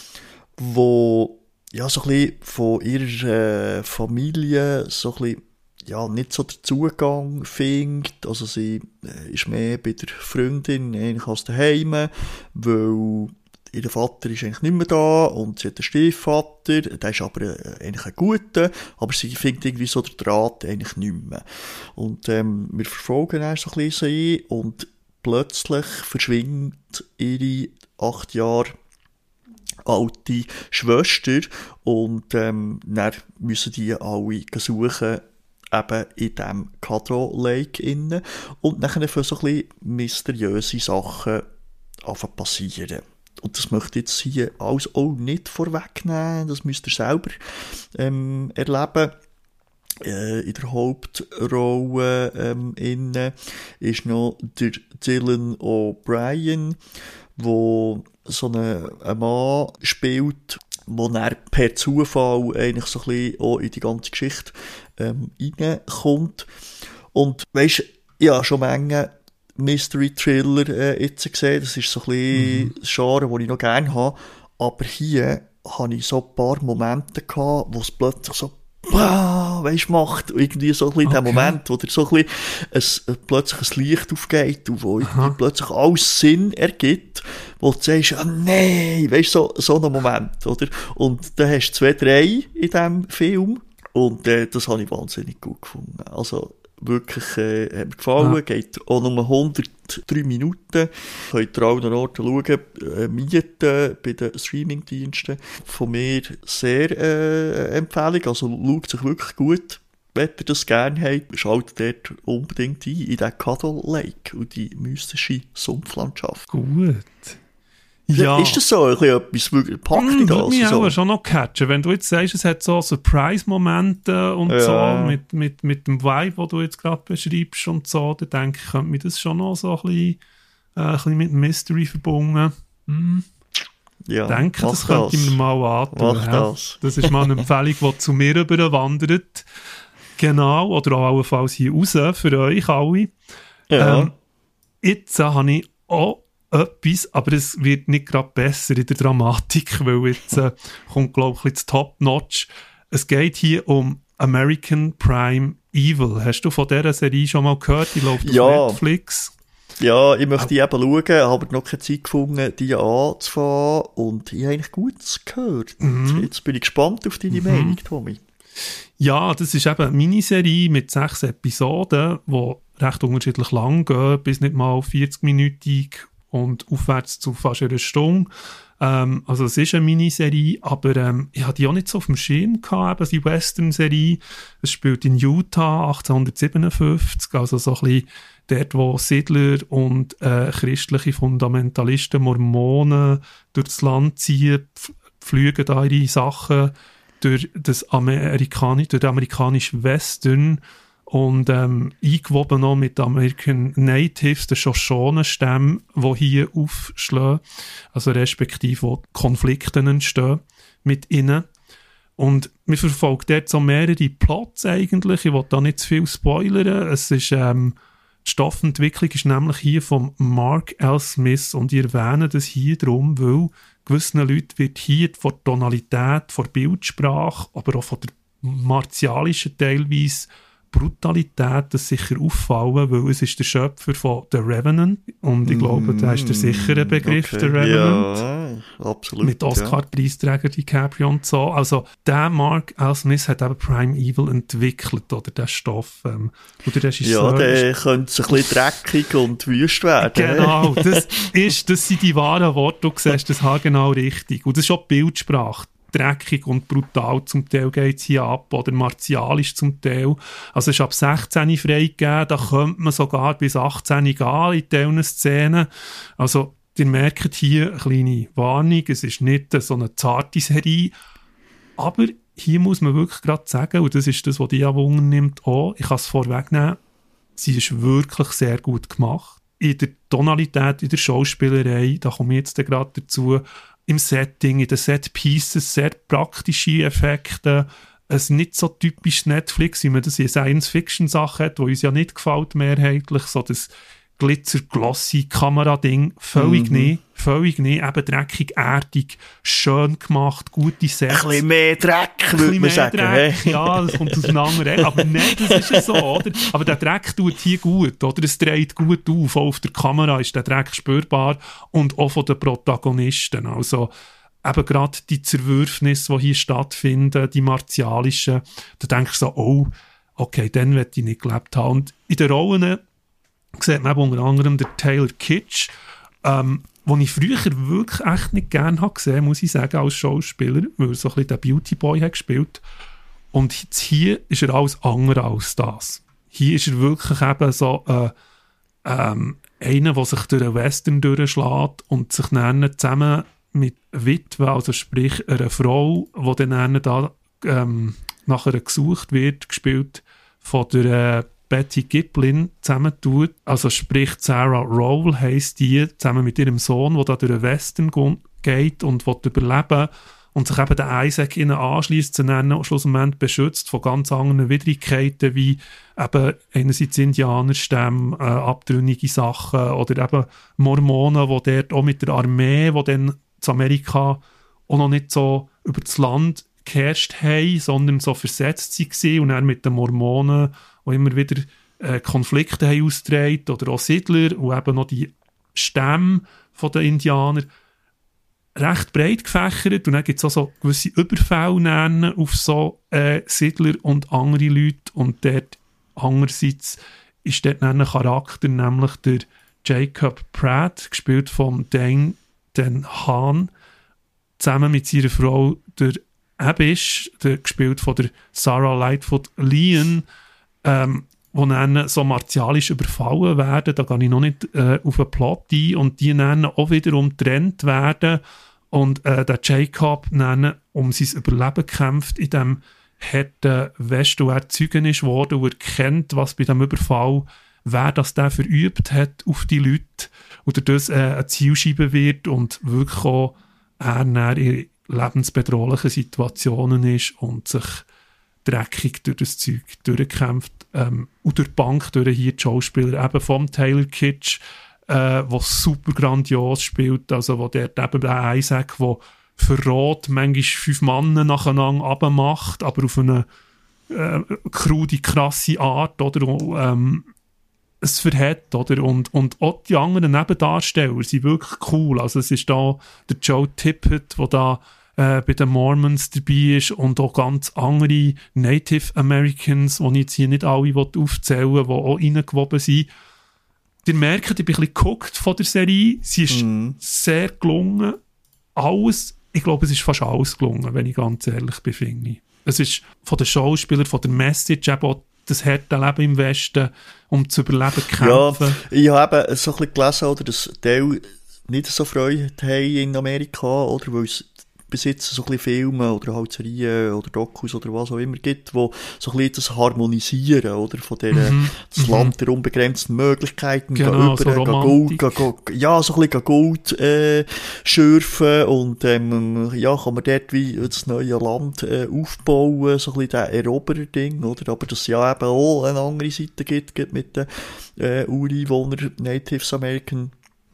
wo ja so ein bisschen von ihrer äh, Familie so ein bisschen ja, nicht so den Zugang findet. Also sie äh, ist mehr bei der Freundin eigentlich als daheim, weil ihr Vater ist eigentlich nicht mehr da und sie hat einen Stiefvater, der ist aber äh, eigentlich ein guter, aber sie findet irgendwie so den Draht eigentlich nicht mehr. Und ähm, wir verfolgen dann so ein bisschen sie und plötzlich verschwindet ihre acht Jahre alte Schwester und ähm, dann müssen die alle suchen, eben in diesem Caddo Lake innen. Und dann fangen so ein bisschen mysteriöse Sachen an passieren. Und das möchte ich jetzt hier alles auch nicht vorwegnehmen, das müsst ihr selber ähm, erleben. Äh, in der Hauptrolle ähm, innen ist noch der Dylan O'Brien, wo so einen, einen Mann spielt, wo er per Zufall eigentlich so ein bisschen auch in die ganze Geschichte ähm, reinkommt. Und weisst, ja, schon Menge Mystery-Thriller äh, jetzt gesehen, das ist so ein bisschen mhm. das Genre, das ich noch gerne habe, aber hier habe ich so ein paar Momente gehabt, wo es plötzlich so wow, weisst, macht irgendwie so ein bisschen okay. der Moment, wo dir so ein bisschen ein, plötzlich ein Licht aufgeht und wo irgendwie plötzlich alles Sinn ergibt, wo du sagst, ah, nein, weisst, so, so ein Moment, oder? Und dann hast du zwei, drei in diesem Film und äh, das habe ich wahnsinnig gut gefunden. Also, wirklich, äh, hat mir gefallen, ja. Geht auch nur hundertdrei Minuten. Könnt ihr auch an Orten schauen, äh, mieten bei den Streamingdiensten. Von mir sehr äh, Empfehlung, also schaut sich wirklich gut. Wenn ihr das gerne habt, schaut dort unbedingt ein, in den Caddo Lake und die mystische Sumpflandschaft. Gut. Ja. Ist das so ein bisschen etwas, wirklich packt mm, dich das? Würde mich so? auch schon noch catchen. Wenn du jetzt sagst, es hat so Surprise-Momente und ja. so, mit, mit, mit dem Vibe, den du jetzt gerade beschreibst und so, dann denke ich, könnte mir das schon noch so ein bisschen, äh, ein bisschen mit Mystery verbunden. Hm. Ja, ich denke, das könnte ich mir mal antun. Mach ja. das. Das ist mal eine Empfehlung, die zu mir überwandert. Genau, oder auch allenfalls hier raus, für euch alle. Ja. Ähm, jetzt äh, habe ich auch etwas, aber es wird nicht gerade besser in der Dramatik, weil jetzt äh, kommt, glaube ich, ein bisschen Top-Notch. Es geht hier um American Prime Evil. Hast du von dieser Serie schon mal gehört? Die läuft ja. auf Netflix. Ja, ich möchte die eben schauen, habe noch keine Zeit gefunden, die anzufangen und ich habe eigentlich Gutes gehört. Mhm. Jetzt bin ich gespannt auf deine mhm. Meinung, Tommy. Ja, das ist eben eine Miniserie mit sechs Episoden, die recht unterschiedlich lang gehen, bis nicht mal vierzig-minütig und aufwärts zu fast einer Stunde. Ähm, also es ist eine Miniserie, aber ähm, ich hatte die auch nicht so auf dem Schirm gehabt, eben die Western-Serie. Es spielt in Utah achtzehnhundertsiebenundfünfzig, also so ein bisschen dort, wo Siedler und äh, christliche Fundamentalisten, Mormonen durchs Land ziehen, pflügen da ihre Sachen durch, das Amerikani- durch den amerikanischen Western und ähm, eingewoben noch mit American Natives, den Shoshone-Stämmen, die hier aufschlagen, also respektive wo Konflikte entstehen mit ihnen. Und wir verfolgen dort so mehrere Plots eigentlich, ich will da nicht zu viel spoilern. Es ist, ähm, die Stoffentwicklung ist nämlich hier von Mark L. Smith und ich erwähne das hier drum, weil gewissen Leuten wird hier von der Tonalität, von der Bildsprache, aber auch von der martialischen teilweise Brutalität das sicher auffallen, weil es ist der Schöpfer von The Revenant und ich glaube, da ist der sichere Begriff, okay. The Revenant. Ja. absolut. Mit Oscar-Preisträger DiCaprio und so. Also der Mark L. Smith hat eben Prime Evil entwickelt, oder der Stoff. Ähm, oder der ja, der könnte ein bisschen dreckig und wüst werden. Genau, das, ist, das sind die wahren Worte, du siehst das genau richtig. Und das ist auch die Bildsprache. Dreckig und brutal zum Teil geht es hier ab, oder martialisch zum Teil. Also es ist ab sechzehn freigegeben, da könnte man sogar bis achtzehn gehen in diesen Szenen. Also ihr merkt hier eine kleine Warnung, es ist nicht so eine zarte Serie, aber hier muss man wirklich gerade sagen, und das ist das, was dich ja wundernimmt auch, ich kann es vorwegnehmen, sie ist wirklich sehr gut gemacht. In der Tonalität, in der Schauspielerei, da komme ich jetzt gerade dazu, im Setting, in den Set-Pieces, sehr praktische Effekte, es nicht so typisch Netflix, wie man das in Science-Fiction-Sachen hat, wo uns ja nicht gefällt mehrheitlich, so das Glitzer-Glossy-Kamera-Ding, völlig Mhm. nicht, völlig nicht, eben dreckig, erdig, schön gemacht, gute Sets. Ein bisschen mehr Dreck, würde man sagen. Dreck, Hey. ja, das kommt aus einem anderen Ecke. Aber nein, das ist ja so, oder? Aber der Dreck tut hier gut, oder? Es dreht gut auf. Auch auf der Kamera ist der Dreck spürbar und auch von den Protagonisten. Also eben gerade die Zerwürfnisse, die hier stattfinden, die martialischen, da denkst du so, oh, okay, dann möchte ich nicht gelebt haben. Und in den Rollen sieht man eben unter anderem den Taylor Kitsch, ähm, den ich früher wirklich echt nicht gerne habe gesehen, muss ich sagen, als Schauspieler, weil er so ein bisschen den Beauty Boy hat gespielt. Und jetzt hier ist er alles andere als das. Hier ist er wirklich eben so äh, ähm, einer, der sich durch einen Western durchschlägt und sich dann zusammen mit Witwe, also sprich einer Frau, die dann da ähm, nachher gesucht wird, gespielt von der äh, Betty Giplin zusammentut, also sprich Sarah Rowell heisst die, zusammen mit ihrem Sohn, der da durch den Western geht und will überleben und sich eben den Isaac ihnen anschliesst, zu nennen, schlussendlich beschützt von ganz anderen Widrigkeiten, wie eben einerseits Indianerstämme, äh, abtrünnige Sachen oder eben Mormonen, die dort auch mit der Armee, die dann zu Amerika auch noch nicht so über das Land geherrscht haben, sondern so versetzt waren und dann mit den Mormonen die immer wieder äh, Konflikte haben ausgetragen, oder auch Siedler und eben noch die Stämme der Indianer, recht breit gefächert. Und dann gibt es auch so gewisse Überfälle auf so äh, Siedler und andere Leute. Und dort andererseits ist dort ein Charakter, nämlich der Jacob Pratt, gespielt von Dane Den Haan, zusammen mit seiner Frau der Abish, der, gespielt von der Sarah Lightfoot Leon, ähm, die dann so martialisch überfallen werden. Da gehe ich noch nicht äh, auf den Plot ein. Und die dann auch wiederum getrennt werden. Und äh, der Jacob dann um sein Überleben kämpft in dem harten Westen, wo er Zeugen ist worden und er kennt, was bei diesem Überfall, wer das der verübt hat auf die Leute. Oder das äh, eine Zielscheibe wird und wirklich auch er dann in lebensbedrohlichen Situationen ist und sich dreckig durch das Zeug durchkämpft. Ähm, und durch die Bank, durch hier die Schauspieler eben vom Taylor Kitsch, äh, der super grandios spielt, also wo der eben der Isaac, der verrät, manchmal fünf Männer nacheinander abmacht, aber auf eine äh, krude, krasse Art, oder ähm, es verhält, oder? Und, und auch die anderen Nebendarsteller sind wirklich cool. Also es ist da der Joe Tippett, der da äh, bei den Mormons dabei ist und auch ganz andere Native Americans, die ich jetzt hier nicht alle aufzählen will, die auch reingewoben sind. Ihr merkt, ich bin ein bisschen geguckt von der Serie. Sie ist Mhm. sehr gelungen. Alles, ich glaube, es ist fast alles gelungen, wenn ich ganz ehrlich bin, finde ich. Es ist von den Schauspielern, von der Message, eben auch das harte Leben im Westen, um zu überleben, kämpfen. Ja, ich habe eben so ein bisschen gelesen, oder, dass Teil nicht so Freude haben in Amerika, oder, weil es bis jetzt so ein bisschen Filme oder halt Serien oder Dokus oder was auch immer gibt, wo so ein bisschen das Harmonisieren, oder, von der, Mhm. das Mhm. Land der unbegrenzten Möglichkeiten, Genau, gehen so über, gehen Romantik. Gold, gehen, gehen, ja, so ein bisschen Gold, äh, schürfen und, ähm, ja, kann man dort wie das neue Land, äh, aufbauen, so ein bisschen der Eroberer-Ding, oder, aber dass es ja eben auch eine andere Seite gibt, gibt mit den, äh, Ureinwohnern, Natives American,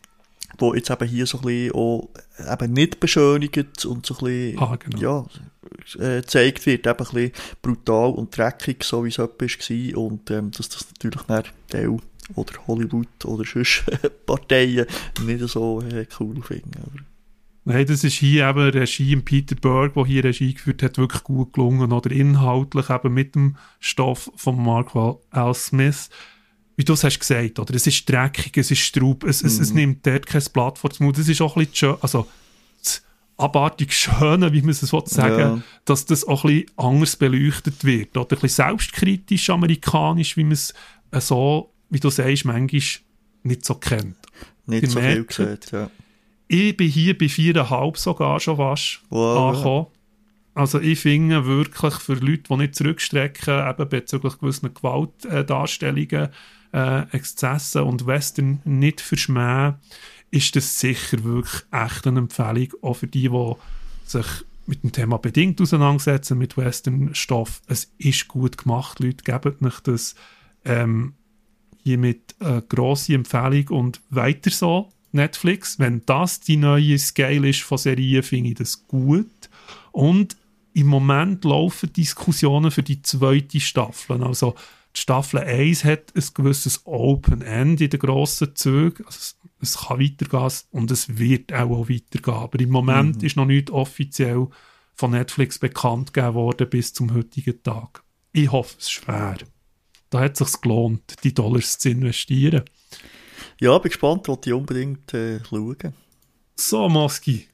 wo jetzt eben hier so ein bisschen auch eben nicht beschönigt und so ein bisschen, Ah, genau. ja, äh, gezeigt wird, eben ein bisschen brutal und dreckig, so wie es etwa war, und ähm, dass das natürlich dann Teil oder Hollywood oder sonst Parteien nicht so äh, cool finden. Aber Nein, das ist hier eben Regie im Peter Berg, der hier Regie geführt hat, wirklich gut gelungen. Oder inhaltlich eben mit dem Stoff von Mark L. Smith. Wie du es hast gesagt, oder? Es ist dreckig, es ist Straub, es, es, mhm. es nimmt dort kein Blatt vor den Mund. Das ist auch ein bisschen schön, also das abartig Schöne, wie man es so sagen, ja. dass das auch ein bisschen anders beleuchtet wird. Oder ein bisschen selbstkritisch, amerikanisch, wie man es so, wie du sagst, manchmal nicht so kennt. Nicht so viel gesagt, ja. Ich bin hier bei viereinhalb sogar schon fast wow, angekommen. Ja. Also ich finde wirklich für Leute, die nicht zurückstrecken, eben bezüglich gewissen Gewaltdarstellungen, äh, Exzessen und Western nicht verschmähen, ist das sicher wirklich echt eine Empfehlung, auch für die, die sich mit dem Thema bedingt auseinandersetzen, mit Western-Stoff. Es ist gut gemacht, Leute, gebt euch das ähm, hiermit eine grosse Empfehlung und weiter so. Netflix, wenn das die neue Scale ist von Serien, finde ich das gut. Und im Moment laufen Diskussionen für die zweite Staffel. Also die Staffel eins hat ein gewisses Open End in den grossen Zügen. Also es, es kann weitergehen und es wird auch, auch weitergehen. Aber im Moment mhm. ist noch nicht offiziell von Netflix bekannt gegeben worden bis zum heutigen Tag. Ich hoffe, es ist fair. Da hat es sich gelohnt, die Dollars zu investieren. Ja, bin gespannt, was ich unbedingt äh, schauen. So, Moski.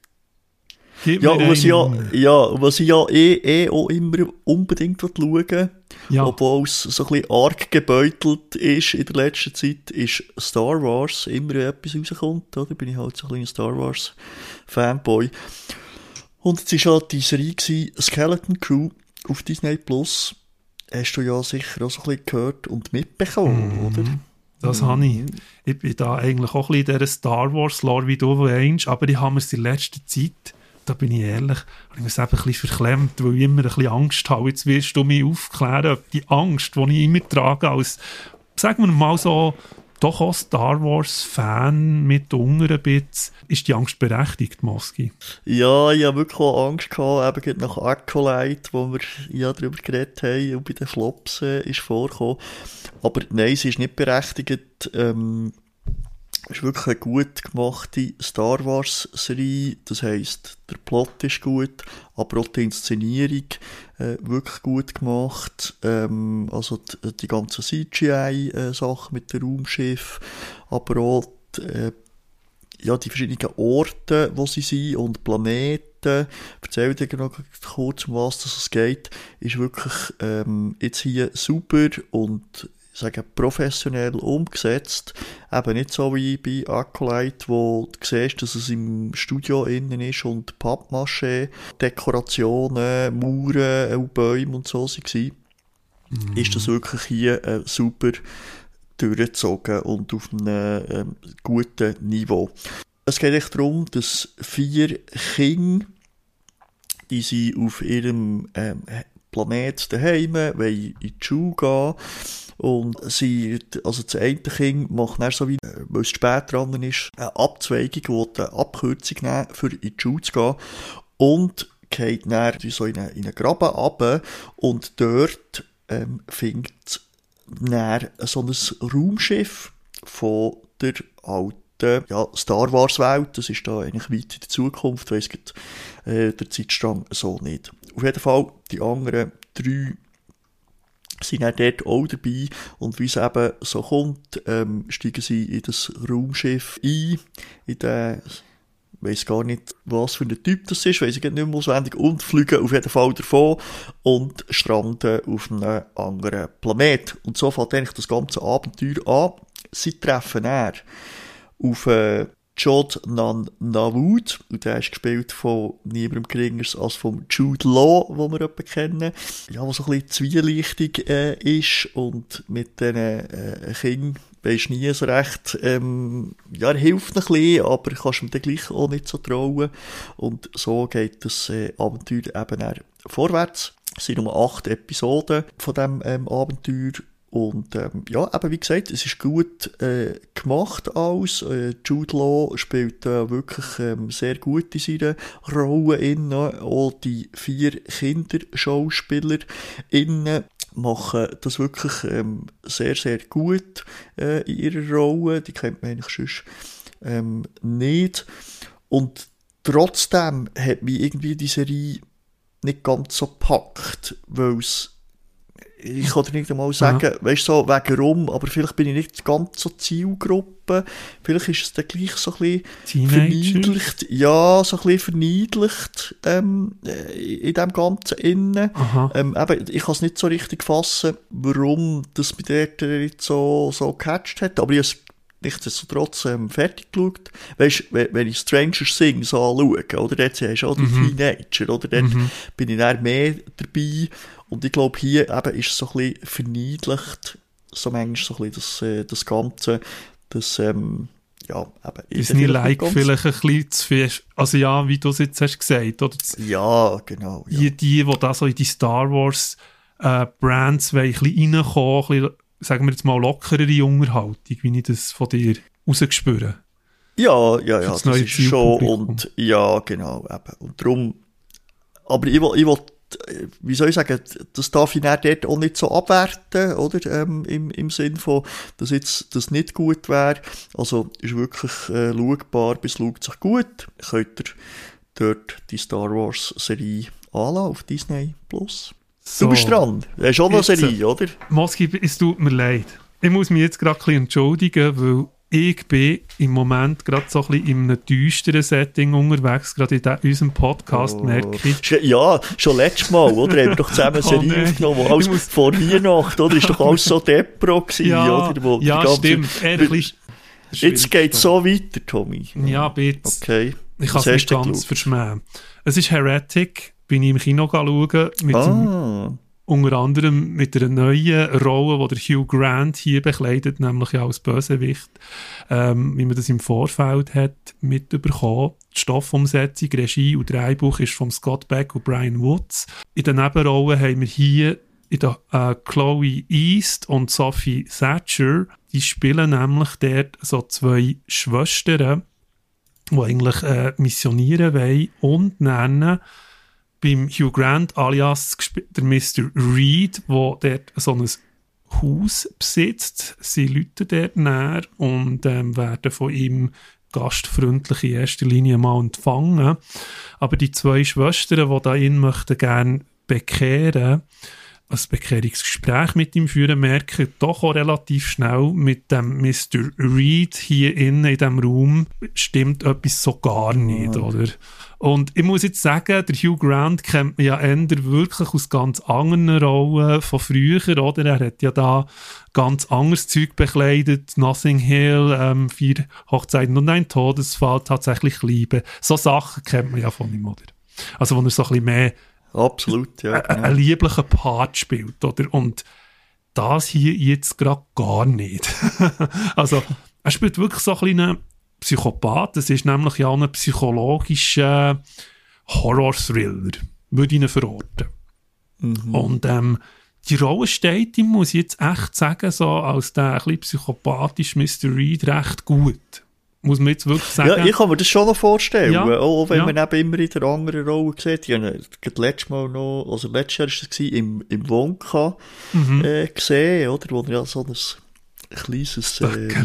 Gib ja, mir was ja, ja, was ich ja eh, eh auch immer unbedingt schauen, ja. obwohl es so ein bisschen arg gebeutelt ist in der letzten Zeit, ist Star Wars. Immer wenn etwas rauskommt, oder? Bin ich halt so ein kleiner Star Wars Fanboy. Und es war ja die Serie gewesen, Skeleton Crew auf Disney Plus. Hast du ja sicher auch so ein bisschen gehört und mitbekommen, mhm. oder? Das mhm. habe ich. Ich bin da eigentlich auch ein bisschen in dieser Star Wars-Lore, wie du meinst, aber ich habe mir es in letzter Zeit, da bin ich ehrlich, habe ich mir es eben ein bisschen verklemmt, weil ich immer ein bisschen Angst habe. Jetzt wirst du mich aufklären, ob die Angst, die ich immer trage, als, sagen wir mal so, doch auch Star Wars-Fan mit unter ein bisschen, ist die Angst berechtigt, Moski? Ja, ich habe wirklich auch Angst gehabt, eben nach Acolyte, wo wir ja darüber geredet haben und bei den Flops äh, ist vorgekommen. Aber nein, sie ist nicht berechtigt. Ähm, es ist wirklich eine gut gemachte Star Wars-Serie. Das heisst, der Plot ist gut, aber auch die Inszenierung äh, wirklich gut gemacht. Ähm, also die, die ganzen C G I-Sachen mit dem Raumschiff, aber auch die, äh, ja, die verschiedenen Orte, wo sie sind und Planeten. Erzähl dir noch kurz, um was es geht. Ist wirklich ähm, jetzt hier super und sagen, professionell umgesetzt. Eben nicht so wie bei Acolyte, wo du siehst, dass es im Studio innen ist und Pappmaché, Dekorationen, Mauern und Bäume und so waren. Mm. Ist das wirklich hier äh, super durchgezogen und auf einem ähm, guten Niveau. Es geht echt darum, dass vier Kinder, die sie auf ihrem ähm, Planet daheim wollen in die Schule gehen. Und sie, also das eine Kind macht dann so wie, weil es spät dran ist, eine Abzweigung, die eine Abkürzung nehmen, für in die Schule zu gehen. Und geht dann so in einen, in einen Graben runter und dort ähm, findet dann so ein Raumschiff von der alten ja, Star Wars Welt. Das ist da eigentlich weit in der Zukunft, weiss ich äh, der Zeitstrang so nicht. Auf jeden Fall, die anderen drei sind auch dort auch dabei und wie es eben so kommt, ähm, steigen sie in das Raumschiff ein, in den, ich weiss gar nicht, was für ein Typ das ist, weiss ich nicht mehr auswendig, und fliegen auf jeden Fall davon und stranden auf einem anderen Planet. Und so fängt eigentlich das ganze Abenteuer an. Sie treffen dann auf äh, Jod Nan-Navud, und der ist gespielt von niemandem geringers als von Jude Law, den wir etwa kennen, ja, was so ein bisschen zwielichtig äh, ist und mit diesen äh, Kindern weisst nie so recht, ähm, ja, er hilft ein bisschen, aber kannst ihm dann gleich auch nicht so trauen, und so geht das äh, Abenteuer eben dann vorwärts. Es sind nur acht Episoden von diesem ähm, Abenteuer. Und ähm, ja, eben wie gesagt, es ist gut äh, gemacht alles. Äh, Jude Law spielt äh, wirklich ähm, sehr gut in seiner Rolle inne. Auch die vier Kinderschauspieler innen machen das wirklich ähm, sehr, sehr gut äh, in ihrer Rolle. Die kennt man eigentlich sonst ähm, nicht. Und trotzdem hat mich irgendwie die Serie nicht ganz so gepackt, weil es, ich kann dir nicht einmal sagen, ja. weißt du, so, wegen rum, aber vielleicht bin ich nicht ganz so Zielgruppe, vielleicht ist es dann gleich so ein bisschen verniedlicht, ja, so ein bisschen verniedlicht, ähm, in dem Ganzen innen. Ähm, eben, ich kann es nicht so richtig fassen, warum das bei der nicht so, so gecatcht hat, aber ich habe nichtsdestotrotz ähm, fertig geschaut. Weißt du, wenn ich Stranger Things anschaue, oder, dort hast du auch die mhm. Teenager, oder, dort mhm. bin ich dann mehr dabei. Und ich glaube, hier eben ist es so ein bisschen verniedlicht, so manchmal so ein bisschen das, das Ganze, das, ähm, ja, eben. Disney-like vielleicht ein bisschen zu viel, also ja, wie du es jetzt hast gesagt, oder? Ja, genau. Ja. Die, die, die da so in die Star Wars äh, Brands wollen, ein bisschen reinkommen, ein bisschen, sagen wir jetzt mal, lockerere Unterhaltung, wie ich das von dir rausgespüre. Ja, ja, ja, das, das ist schon, und, ja, genau, eben. Und darum, aber ich will, ich will, wie soll ich sagen, das darf ich dann dort auch nicht so abwerten, oder, ähm, im, im Sinn von, dass jetzt das nicht gut wäre. Also, ist wirklich, äh, schaubar, bis schaut sich gut. Könnt ihr dort die Star Wars Serie anlassen auf Disney Plus. So, du bist dran. Du hast auch noch eine Serie, oder? Moski, es tut mir leid. Ich muss mich jetzt gerade ein bisschen entschuldigen, weil ich bin im Moment gerade so ein bisschen in einem düsteren Setting unterwegs, gerade in diesem, unserem Podcast, oh. merke ich. Ja, schon letztes Mal, oder? Haben wir doch zusammen eine Serie oh, aufgenommen, alles muss... vor Weihnachten, oder? Ist doch alles so Depro gewesen, ja, oder? Wo ja, ganze... stimmt. Ehrlich, jetzt geht es so weiter, Tommy. Ja, bitte. Okay. Ich kann es nicht ganz geschaut? verschmähen. Es ist Heretic, bin ich im Kino schauen, mit ah. dem, unter anderem mit einer neuen Rolle, die der Hugh Grant hier bekleidet, nämlich ja als Bösewicht, ähm, wie man das im Vorfeld hat mitbekommen. Die Stoffumsetzung, Regie und Drehbuch ist von Scott Beck und Brian Woods. In der Nebenrolle haben wir hier in der, äh, Chloe East und Sophie Thatcher. Die spielen nämlich dort so zwei Schwestern, die eigentlich äh, missionieren wollen und nennen beim Hugh Grant alias der Mister Reed, der dort so ein Haus besitzt. Sie läuten dort näher und ähm, werden von ihm gastfreundlich in erster Linie mal empfangen. Aber die zwei Schwestern, die da ihn möchten gerne bekehren, ein Bekehrungsgespräch mit ihm führen, merken doch auch relativ schnell mit dem Mister Reed hier innen in diesem Raum stimmt etwas so gar nicht, oh. oder? Und ich muss jetzt sagen, der Hugh Grant kennt man ja eher wirklich aus ganz anderen Rollen von früher, oder? Er hat ja da ganz anderes Zeug bekleidet, Nothing Hill, ähm, vier Hochzeiten und ein Todesfall, tatsächlich Liebe. So Sachen kennt man ja von ihm, oder? Also, wo er so ein bisschen mehr Absolut, ja. Genau. Ein lieblicher Part spielt, oder? Und das hier jetzt gerade gar nicht. Also, er spielt wirklich so ein kleiner Psychopath. Das ist nämlich ja auch ein psychologischer Horror-Thriller, würde ich ihn verorten. Mhm. Und ähm, die Rolle steht ihm, muss ich jetzt echt sagen, so als der ein bisschen psychopathische Mister Reed recht gut. Muss man jetzt wirklich sagen. Ja, ich kann mir das schon noch vorstellen. Ja, auch wenn ja. man eben immer in der anderen Rolle sieht. Ich habe letztes Mal noch, also letztes Jahr war es im, im Wonka mhm. äh, gesehen, oder? Wo er ja so ein kleines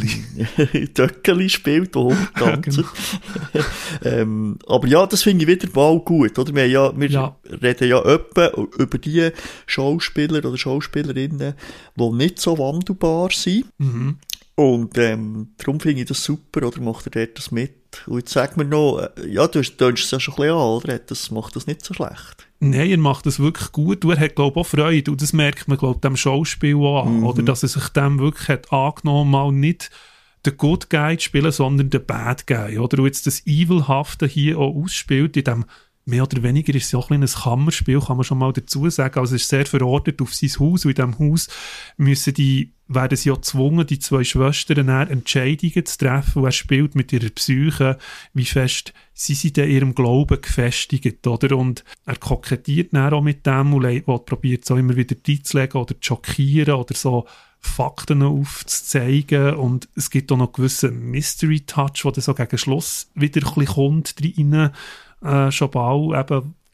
äh, Döckeli spielt, das rumtanzt. Genau. ähm, aber ja, das finde ich wieder mal gut, oder? Wir, ja, wir ja. reden ja etwa über die Schauspieler oder Schauspielerinnen, die nicht so wandelbar sind. Mhm. Und ähm, darum finde ich das super, oder macht er dort das mit? Und jetzt sag mir noch, äh, ja, du tönst es ja schon ein bisschen an, oder? Das macht das nicht so schlecht. Nein, er macht das wirklich gut. Er hat, glaube ich, auch Freude. Und das merkt man, glaube ich, dem Schauspiel auch an, mhm. oder? Dass er sich dem wirklich hat angenommen, mal nicht den Good Guy zu spielen, sondern den Bad Guy, oder? Und jetzt das Evilhafte hier auch ausspielt, in dem mehr oder weniger ist es auch ein kleines Kammerspiel, kann man schon mal dazu sagen. Also es ist sehr verortet auf sein Haus. Und in diesem Haus müssen die, werden sie ja gezwungen, die zwei Schwestern Entscheidungen zu treffen. Und er spielt mit ihrer Psyche, wie fest sie sind in ihrem Glauben gefestigt, oder? Und er kokettiert dann auch mit dem und probiert so immer wieder einzulegen oder zu schockieren oder so Fakten aufzuzeigen. Und es gibt auch noch einen gewissen Mystery-Touch, der dann so gegen Schluss wieder ein bisschen kommt rein. Äh, schon bald, eben,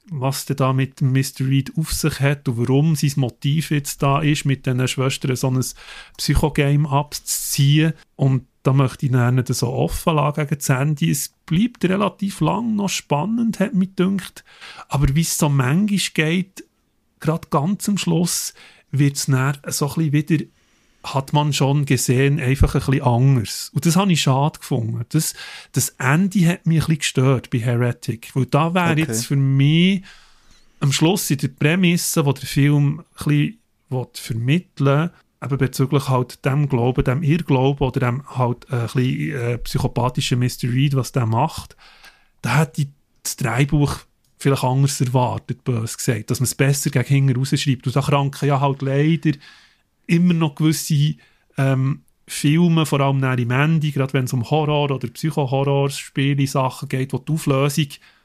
was denn da mit dem Mister Reed auf sich hat und warum sein Motiv jetzt da ist, mit diesen Schwestern so ein Psychogame abzuziehen. Und da möchte ich dann nicht so offen lassen gegen das Ende. Es bleibt relativ lang noch spannend, hat mich gedacht. Aber wie es so manchmal geht, gerade ganz am Schluss, wird es dann so ein bisschen wieder, hat man schon gesehen, einfach ein bisschen anders. Und das habe ich schade gefunden. Das, das Ende hat mich ein bisschen gestört bei Heretic. Weil da wäre okay. jetzt für mich am Schluss in der Prämisse, wo der Film ein bisschen vermitteln will, eben bezüglich halt dem Glauben, dem Irrglauben oder dem halt ein bisschen äh, psychopathischen Mister Reed, was der macht, da hätte ich das Drehbuch vielleicht anders erwartet, bös gesagt, dass man es besser gegen hinten rausschreibt. Und da kranken ja halt leider immer noch gewisse ähm, Filme, vor allem im Ende, gerade wenn es um Horror- oder Psycho-Horror-Spiele, Sachen geht, wo die Auflösung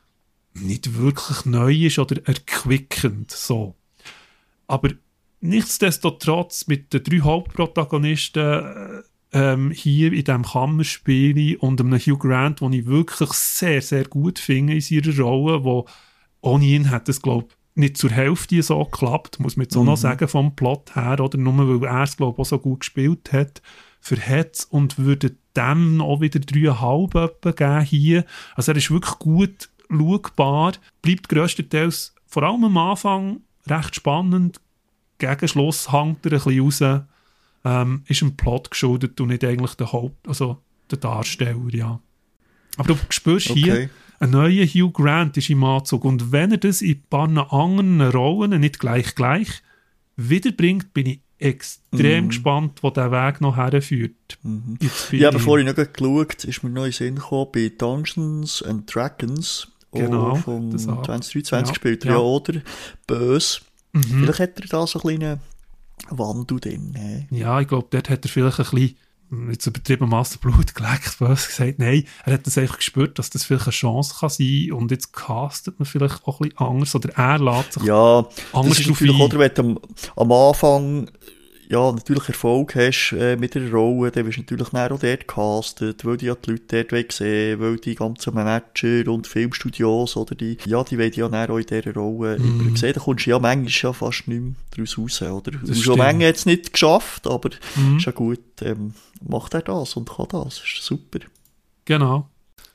nicht wirklich neu ist oder erquickend. So. Aber nichtsdestotrotz mit den drei Hauptprotagonisten ähm, hier in diesem Kammerspiel und einem Hugh Grant, den ich wirklich sehr, sehr gut finde in seiner Rolle, wo ohne ihn hat es, glaube ich, nicht zur Hälfte so geklappt, muss man jetzt auch mhm. noch sagen, vom Plot her, oder nur weil er es, glaube ich, auch so gut gespielt hat, für Hetz und würde dem auch wieder dreieinhalb etwa geben hier. Also er ist wirklich gut schaubar, bleibt grösstenteils, vor allem am Anfang, recht spannend, gegen Schluss hängt er ein bisschen raus, ähm, ist dem Plot geschuldet und nicht eigentlich der Haupt, also der Darsteller, ja. Aber du spürst okay. hier, ein neuer Hugh Grant ist im Anzug und wenn er das in ein paar anderen Rollen, nicht gleich gleich, wiederbringt, bin ich extrem mm. gespannt, wo der Weg noch herführt. Mm. Ja, bevor ich noch geschaut, ist mir noch in den Sinn gekommen, bei Dungeons and Dragons, genau, vom zwanzig dreiundzwanzig ja. spielt er ja, oder Böse. Mhm. Vielleicht hat er da so einen kleinen Wandel drin. He? Ja, ich glaube, dort hat er vielleicht ein bisschen jetzt übertrieben Massen Blut geleckt, böse gesagt. Nein, er hat das einfach gespürt, dass das vielleicht eine Chance kann sein und jetzt castet man vielleicht auch ein bisschen anders oder er lässt sich ja, anders das ist natürlich, oder wenn du am, am Anfang ja, natürlich Erfolg hast äh, mit der Rolle, dann wirst du natürlich auch dort gecastet, weil die ja die Leute dort sehen wollen, weil die ganzen Manager und Filmstudios, oder die, ja, die wollen ja dann auch in dieser Rolle mm. immer sehen. Da kommst du ja manchmal ja fast nicht mehr daraus raus, oder? Das schon Menge hat es nicht geschafft, aber mm. ist ja gut, ähm, macht er das und kann das, ist super. Genau.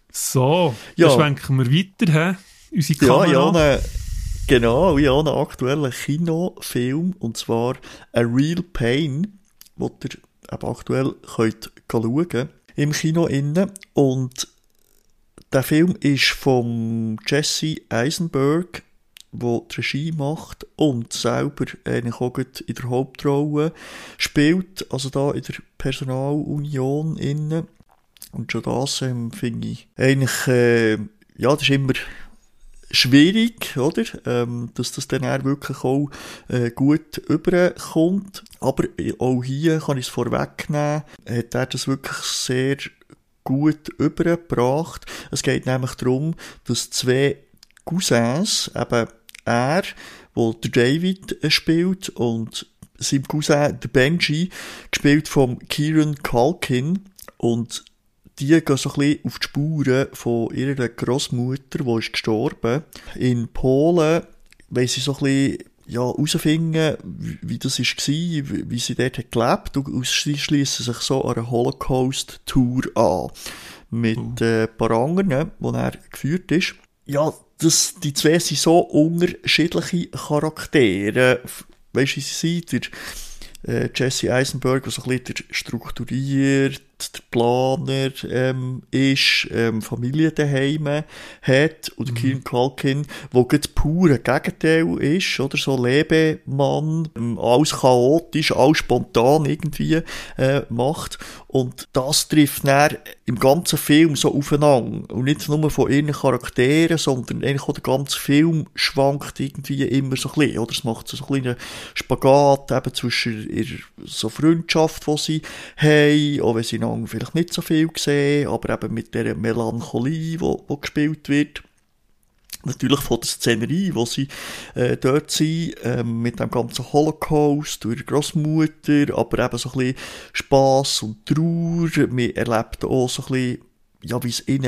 So, ja. dann schwenken wir weiter, he? Unsere Kamera. Ja, ja, ne. Genau, ich habe einen aktuellen Kinofilm, und zwar A Real Pain, den ihr eben aktuell könnt schauen im Kino innen. Und der Film ist von Jesse Eisenberg, der die Regie macht und selber eigentlich auch in der Hauptrolle spielt, also da in der Personalunion innen. Und schon das ähm, finde ich eigentlich, äh, ja, das ist immer schwierig, oder? Ähm, dass das dann auch wirklich auch äh, gut überkommt. Aber auch hier kann ich es vorwegnehmen, hat er das wirklich sehr gut übergebracht. Es geht nämlich darum, dass zwei Cousins, eben er, wo der David spielt, und sein Cousin, der Benji, gespielt von Kieran Culkin, und die gehen so ein bisschen auf die Spuren von ihrer Grossmutter, die ist gestorben. In Polen wollen sie so ein bisschen ja, herausfinden, wie, wie das war, wie, wie sie dort hat gelebt, und sie schliessen sich so an einer Holocaust-Tour an. Mit äh, ein paar anderen, die er geführt ist. Ja, das, die zwei sind so unterschiedliche Charaktere. Weisst du, wie sie sind? Der äh, Jesse Eisenberg, der so ein bisschen strukturiert, der Planer ähm, ist, ähm, Familie daheim hat, und mhm. Kieran Culkin, der das pure Gegenteil ist, oder so Lebemann, ähm, alles chaotisch, alles spontan irgendwie äh, macht, und das trifft dann im ganzen Film so aufeinander, und nicht nur von ihren Charakteren, sondern eigentlich auch der ganze Film schwankt irgendwie immer so ein bisschen, oder es macht so ein kleinen Spagat eben zwischen ihrer so Freundschaft, die sie haben, auch wenn sie vielleicht nicht so viel gesehen, aber eben mit dieser Melancholie, die, die gespielt wird. Natürlich von der Szenerie, wo sie äh, dort sind, äh, mit dem ganzen Holocaust, durch ihre Grossmutter, aber eben so ein bisschen Spass und Trauer. Man erlebt auch so ein bisschen, ja, wie es ihnen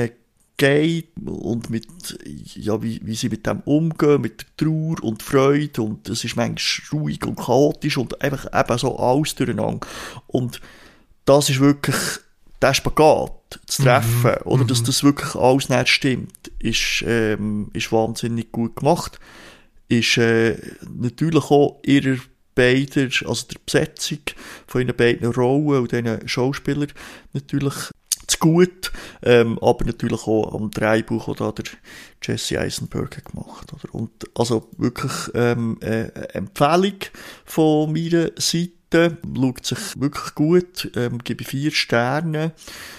geht und mit, ja, wie, wie sie mit dem umgehen, mit der Trauer und Freude und es ist manchmal ruhig und chaotisch und einfach eben so alles durcheinander. Und das ist wirklich der Spagat zu treffen, mhm. oder dass das wirklich alles nicht stimmt, ist, ähm, ist wahnsinnig gut gemacht. Ist äh, natürlich auch ihrer beider, also der Besetzung von ihren beiden Rollen und diesen Schauspielern natürlich zu gut, ähm, aber natürlich auch am Drehbuch, das da der Jesse Eisenberg gemacht hat. Und also wirklich ähm, eine Empfehlung von meiner Seite, schaut sich wirklich gut, ähm, gebe vier Sterne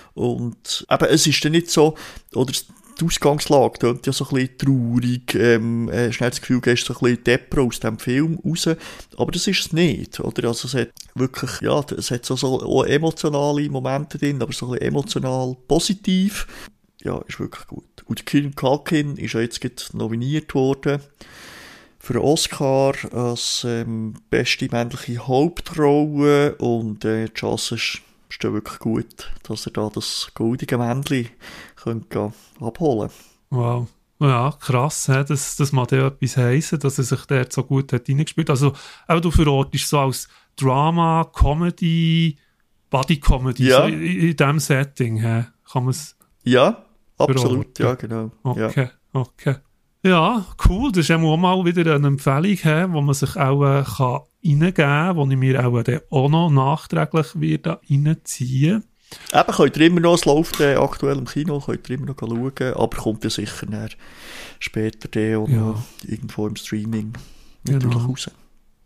und eben, es ist dann nicht so, oder die Ausgangslage klingt ja so ein bisschen traurig, ähm, äh, schnell das Gefühl, gehst so ein bisschen Depro aus dem Film raus, aber das ist es nicht, oder? Also es hat wirklich, ja, es hat so, so auch emotionale Momente drin, aber so ein bisschen emotional positiv. Ja, ist wirklich gut. Und Kieran Culkin ist ja jetzt gerade nominiert worden für einen Oscar als ähm, beste männliche Hauptrolle und äh, die Chance ist ist ja wirklich gut, dass er da das goldige Männchen könnte abholen. Wow. Ja, krass, he? Das, das mag ja etwas heissen, dass er sich dort so gut hat reingespielt. Also, auch du verortest so als Drama, Comedy, Body-Comedy, ja. so in, in diesem Setting, he? Kann man es Ja, absolut, verorten? Ja, genau. Okay, ja. okay. Ja, cool, das ist auch mal wieder eine Empfehlung, he? Wo man sich auch äh, kann reingeben kann, wo ich mir auch, dann auch noch nachträglich wieder reinziehen. Eben, könnt ihr immer noch, es läuft äh, aktuell im Kino, könnt ihr immer noch schauen, aber kommt ja sicher dann später dann auch ja. noch irgendwo im Streaming natürlich genau. raus.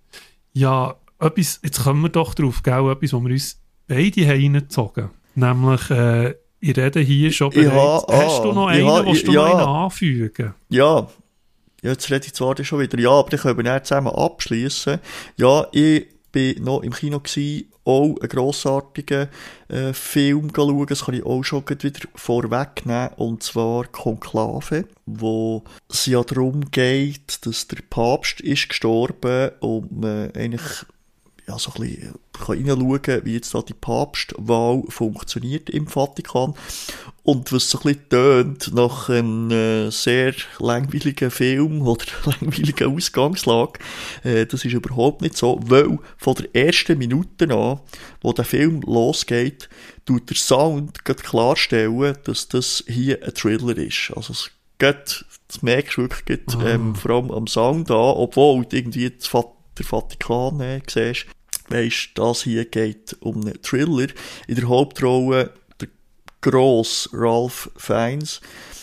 Ja, etwas, jetzt kommen wir doch drauf, gell, etwas, wo wir uns beide haben reingezogen. Nämlich, äh, ich rede hier schon bereits. Ja, Hast ah, du noch einen, ja, willst du ja, noch einen anfügen? Ja, ja, jetzt rede ich zwar schon wieder, ja, aber dann können wir dann zusammen abschließen. Ja, ich bin noch im Kino gewesen, auch einen grossartigen äh, Film schauen, das kann ich auch schon wieder vorwegnehmen, und zwar Konklave, wo es ja darum geht, dass der Papst ist gestorben und man eigentlich ja, so ein bisschen reinschauen kann, wie jetzt da die Papstwahl funktioniert im Vatikan. Und was so ein bisschen tönt nach einem äh, sehr langweiligen Film oder langweiligen Ausgangslage, äh, das ist überhaupt nicht so, weil von der ersten Minute an, wo der Film losgeht, tut der Sound gerade klarstellen, dass das hier ein Thriller ist. Also es geht, das merkst du wirklich geht, ähm, vor allem am Sound an, obwohl du irgendwie das Vat- der Vatikan äh, siehst, weisst, das hier geht um einen Thriller. In der Hauptrolle der grosse Ralph Fiennes,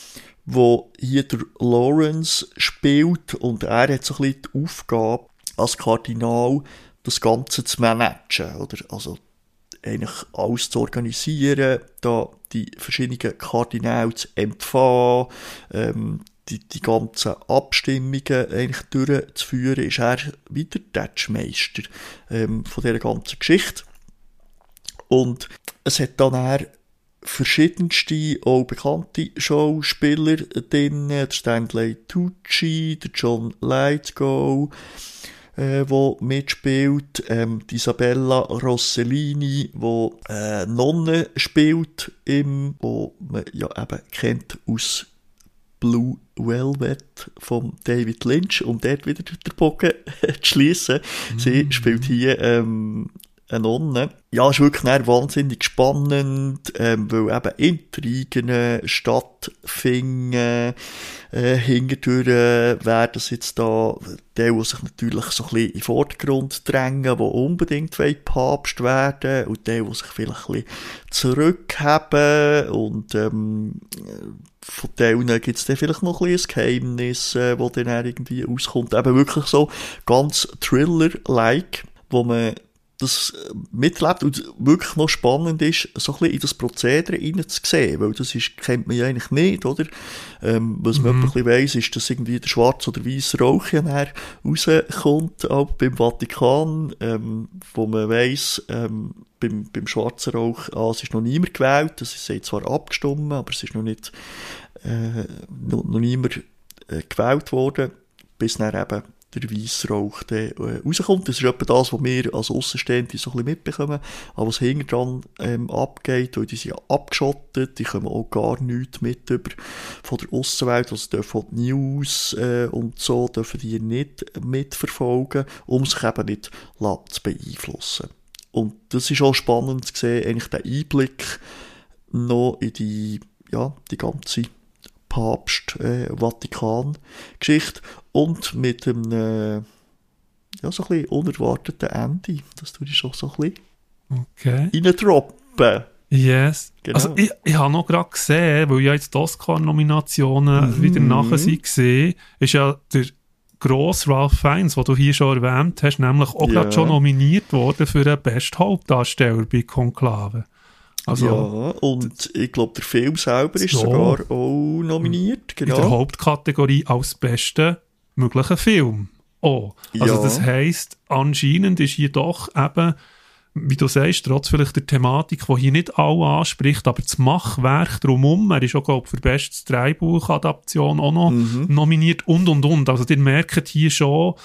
wo hier der Lawrence spielt, und er hat so ein bisschen die Aufgabe, als Kardinal das Ganze zu managen, oder? Also eigentlich alles zu organisieren, da die verschiedenen Kardinäle zu empfangen, ähm, die, die ganzen Abstimmungen eigentlich durchzuführen, ist er wieder der Tatschmeister ähm, von dieser ganzen Geschichte. Und es hat dann eher verschiedenste, auch bekannte Schauspieler drin, der Stanley Tucci, der John Lithgow, äh, wo mitspielt, ähm, die Isabella Rossellini, wo äh, Nonne spielt, im, wo man ja eben kennt aus Blue Velvet von David Lynch, um dort wieder den Bogen zu schliessen. Mm. Sie spielt hier ähm, eine Nonne. Ja, ist wirklich wahnsinnig spannend, ähm, weil eben Intrigen stattfinden. Äh, hinterdurch wäre das jetzt da der, die sich natürlich so ein bisschen in den Vordergrund drängen, die unbedingt Papst werden, und der, die sich vielleicht ein bisschen zurückhaben, und ähm, von denen gibt es dann vielleicht noch ein bisschen ein Geheimnis, äh, das dann irgendwie auskommt. Eben wirklich so ganz Thriller-like, wo man das mitlebt und wirklich noch spannend ist, so ein bisschen in das Prozedere reinzusehen, weil das ist, kennt man ja eigentlich nicht, oder? Ähm, was man mhm. ein bisschen weiss, ist, dass irgendwie der schwarze oder weiße Rauch ja rauskommt, auch beim Vatikan, ähm, wo man weiss, ähm, beim, beim schwarzen Rauch, ah, es ist noch niemand gewählt, das ist zwar abgestimmt, aber es ist noch nicht, äh, noch, noch niemand äh, gewählt worden, bis dann eben der Weissrauch dann äh, rauskommt. Das ist etwa das, was wir als Aussenstehende so ein bisschen mitbekommen. Aber was hinten dran ähm, abgeht, weil die sind ja abgeschottet, die kommen auch gar nichts mit über von der Aussenwelt, also dürfen auch die News äh, und so dürfen die nicht mitverfolgen, um sich eben nicht zu beeinflussen. Und das ist auch spannend zu sehen, eigentlich der Einblick noch in die, ja, die ganze Papst-Vatikan-Geschichte äh, und mit einem äh, ja, so ein bisschen unerwarteten Ende. Das tue ich schon so ein bisschen okay. reindroppen. Yes. Genau. Also ich, ich habe noch gerade gesehen, weil ja jetzt die Oscar-Nominationen mhm. wieder nachher sind gesehen, ist ja der grosse Ralph Fiennes, den du hier schon erwähnt hast, nämlich auch ja. gerade schon nominiert worden für den besten Hauptdarsteller bei Konklave. Also, ja, und ich glaube, der Film selber ist so sogar auch nominiert. Genau. In der Hauptkategorie als besten möglichen Film. Oh. Also ja. das heisst, anscheinend ist hier doch eben, wie du sagst, trotz vielleicht der Thematik, die hier nicht alle anspricht, aber das Machwerk drumherum, er ist auch, glaube ich, für bestes Dreibuchadaption auch noch mhm. nominiert und, und, und. Also ihr merkt hier schon,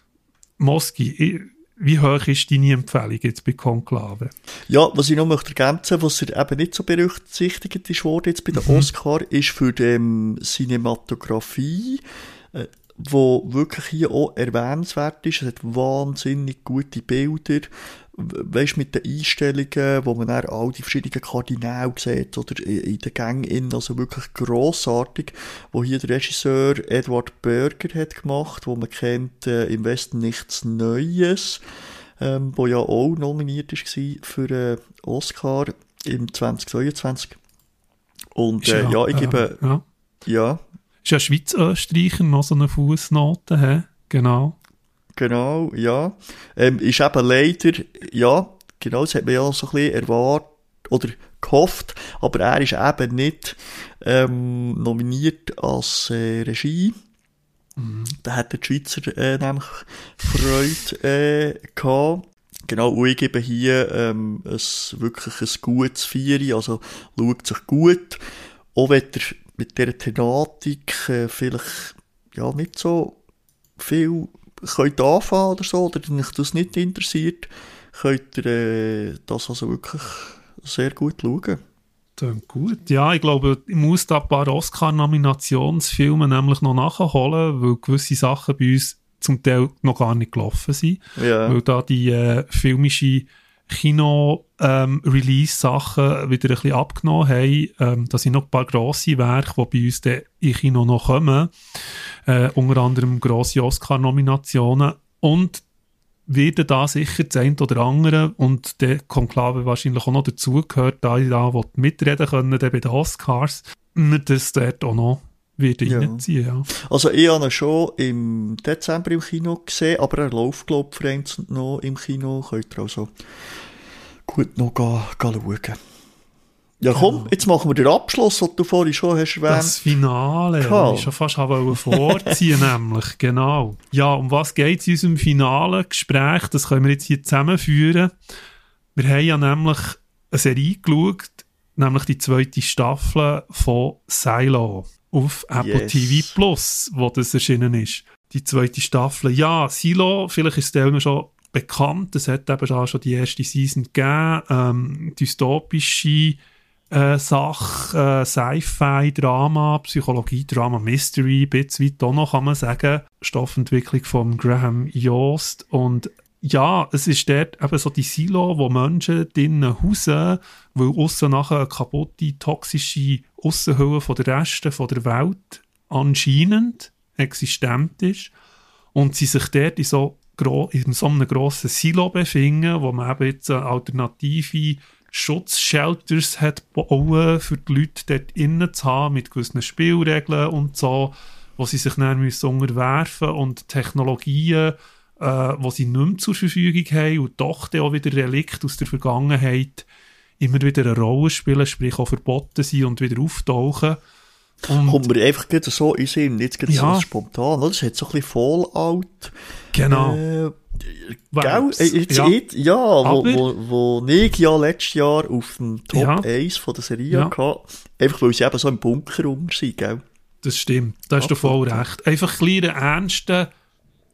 Moski, wie hoch ist deine Empfehlung jetzt bei Konklave? Ja, was ich noch möchte ergänzen, was er eben nicht so berücksichtigt ist worden jetzt bei den mhm. Oscar, ist für die Cinematografie, äh, wo wirklich hier auch erwähnenswert ist. Es hat wahnsinnig gute Bilder, weisst, mit den Einstellungen, wo man dann all die verschiedenen Kardinäle sieht, oder in den Gängen, also wirklich grossartig, wo hier der Regisseur Edward Berger hat gemacht, wo man kennt äh, im Westen nichts Neues, ähm, wo ja auch nominiert war für äh, Oscar im zwanzig zweiundzwanzig. Und äh, ja, ja, ich gebe, äh, ja. ja. Ist ja Schweiz-Österreicher noch so eine Fußnote, hä? Genau. Genau, ja. Ähm, ist eben leider, ja, genau, das hat man ja so ein bisschen erwartet oder gehofft, aber er ist eben nicht ähm, nominiert als äh, Regie. Mhm. Da hat der Schweizer äh, nämlich Freude äh, gehabt. Genau, und ich gebe hier ähm, ein, wirklich ein gutes Vieri, also schaut sich gut, auch wenn ihr mit dieser Thematik äh, vielleicht ja nicht so viel könnt anfangen oder so, oder wenn euch das nicht interessiert, könnt ihr äh, das also wirklich sehr gut schauen. Klingt gut. Ja, ich glaube, ich muss da ein paar Oscar-Nominationsfilme nämlich noch nachholen, weil gewisse Sachen bei uns zum Teil noch gar nicht gelaufen sind. Ja. Weil da die äh, filmische Kino-Release-Sachen ähm, wieder ein bisschen abgenommen haben. Ähm, da sind noch ein paar grosse Werke, die bei uns dann in Kino noch kommen. Äh, unter anderem grosse Oscar-Nominationen. Und werden da sicher das eine oder andere, und der Konklave wahrscheinlich auch noch dazugehört, da ich da mitreden können bei den Oscars, das dort auch noch wieder ja. reinziehen. Ja. Also ich habe ihn schon im Dezember im Kino gesehen, aber er läuft, glaube ich, vereinzelt noch im Kino. Könnt ihr also gut noch gehen, gehen schauen. Ja komm, ja. Jetzt machen wir den Abschluss, den du vorhin schon hast erwähnt. Das Finale, das ich schon fast vorziehen nämlich, genau. Ja, um was geht es in unserem finalen Gespräch? Das können wir jetzt hier zusammenführen. Wir haben ja nämlich eine Serie geschaut, nämlich die zweite Staffel von Silo auf Apple yes. T V Plus, wo das erschienen ist. Die zweite Staffel, ja, Silo, vielleicht ist es schon bekannt, es hat eben schon die erste Season gegeben, ähm, dystopische äh, Sache, äh, Sci-Fi, Drama, Psychologie, Drama, Mystery, ein bisschen weit auch noch, kann man sagen. Stoffentwicklung von Graham Yost. Und ja, es ist dort eben so die Silo, wo Menschen drinnen hausen, weil aussen nachher eine kaputte, toxische Aussenhülle von der Resten von der Welt anscheinend existent ist. Und sie sich dort in so, in so einem grossen Silo befinden, wo man eben jetzt alternative Schutzshelters hat bauen, für die Leute dort innen zu haben, mit gewissen Spielregeln und so, wo sie sich dann müssen unterwerfen und Technologien, äh, wo sie nicht mehr zur Verfügung haben und doch dann auch wieder Relikte aus der Vergangenheit immer wieder eine Rolle spielen, sprich auch verboten sind und wieder auftauchen. Und kommt mir einfach gerade so in Sinn, jetzt geht es ja. so spontan, oder? Das hat so ein bisschen Fallout. Genau. Äh, Gell? Jetzt, ja, jetzt, ja wo, wo, wo ich ja letztes Jahr auf dem Top ja. eins von der Serie ja. hatte, einfach weil sie eben so im Bunker rum sind, gell? Das stimmt, da hast du voll recht. Einfach ein kleiner ernster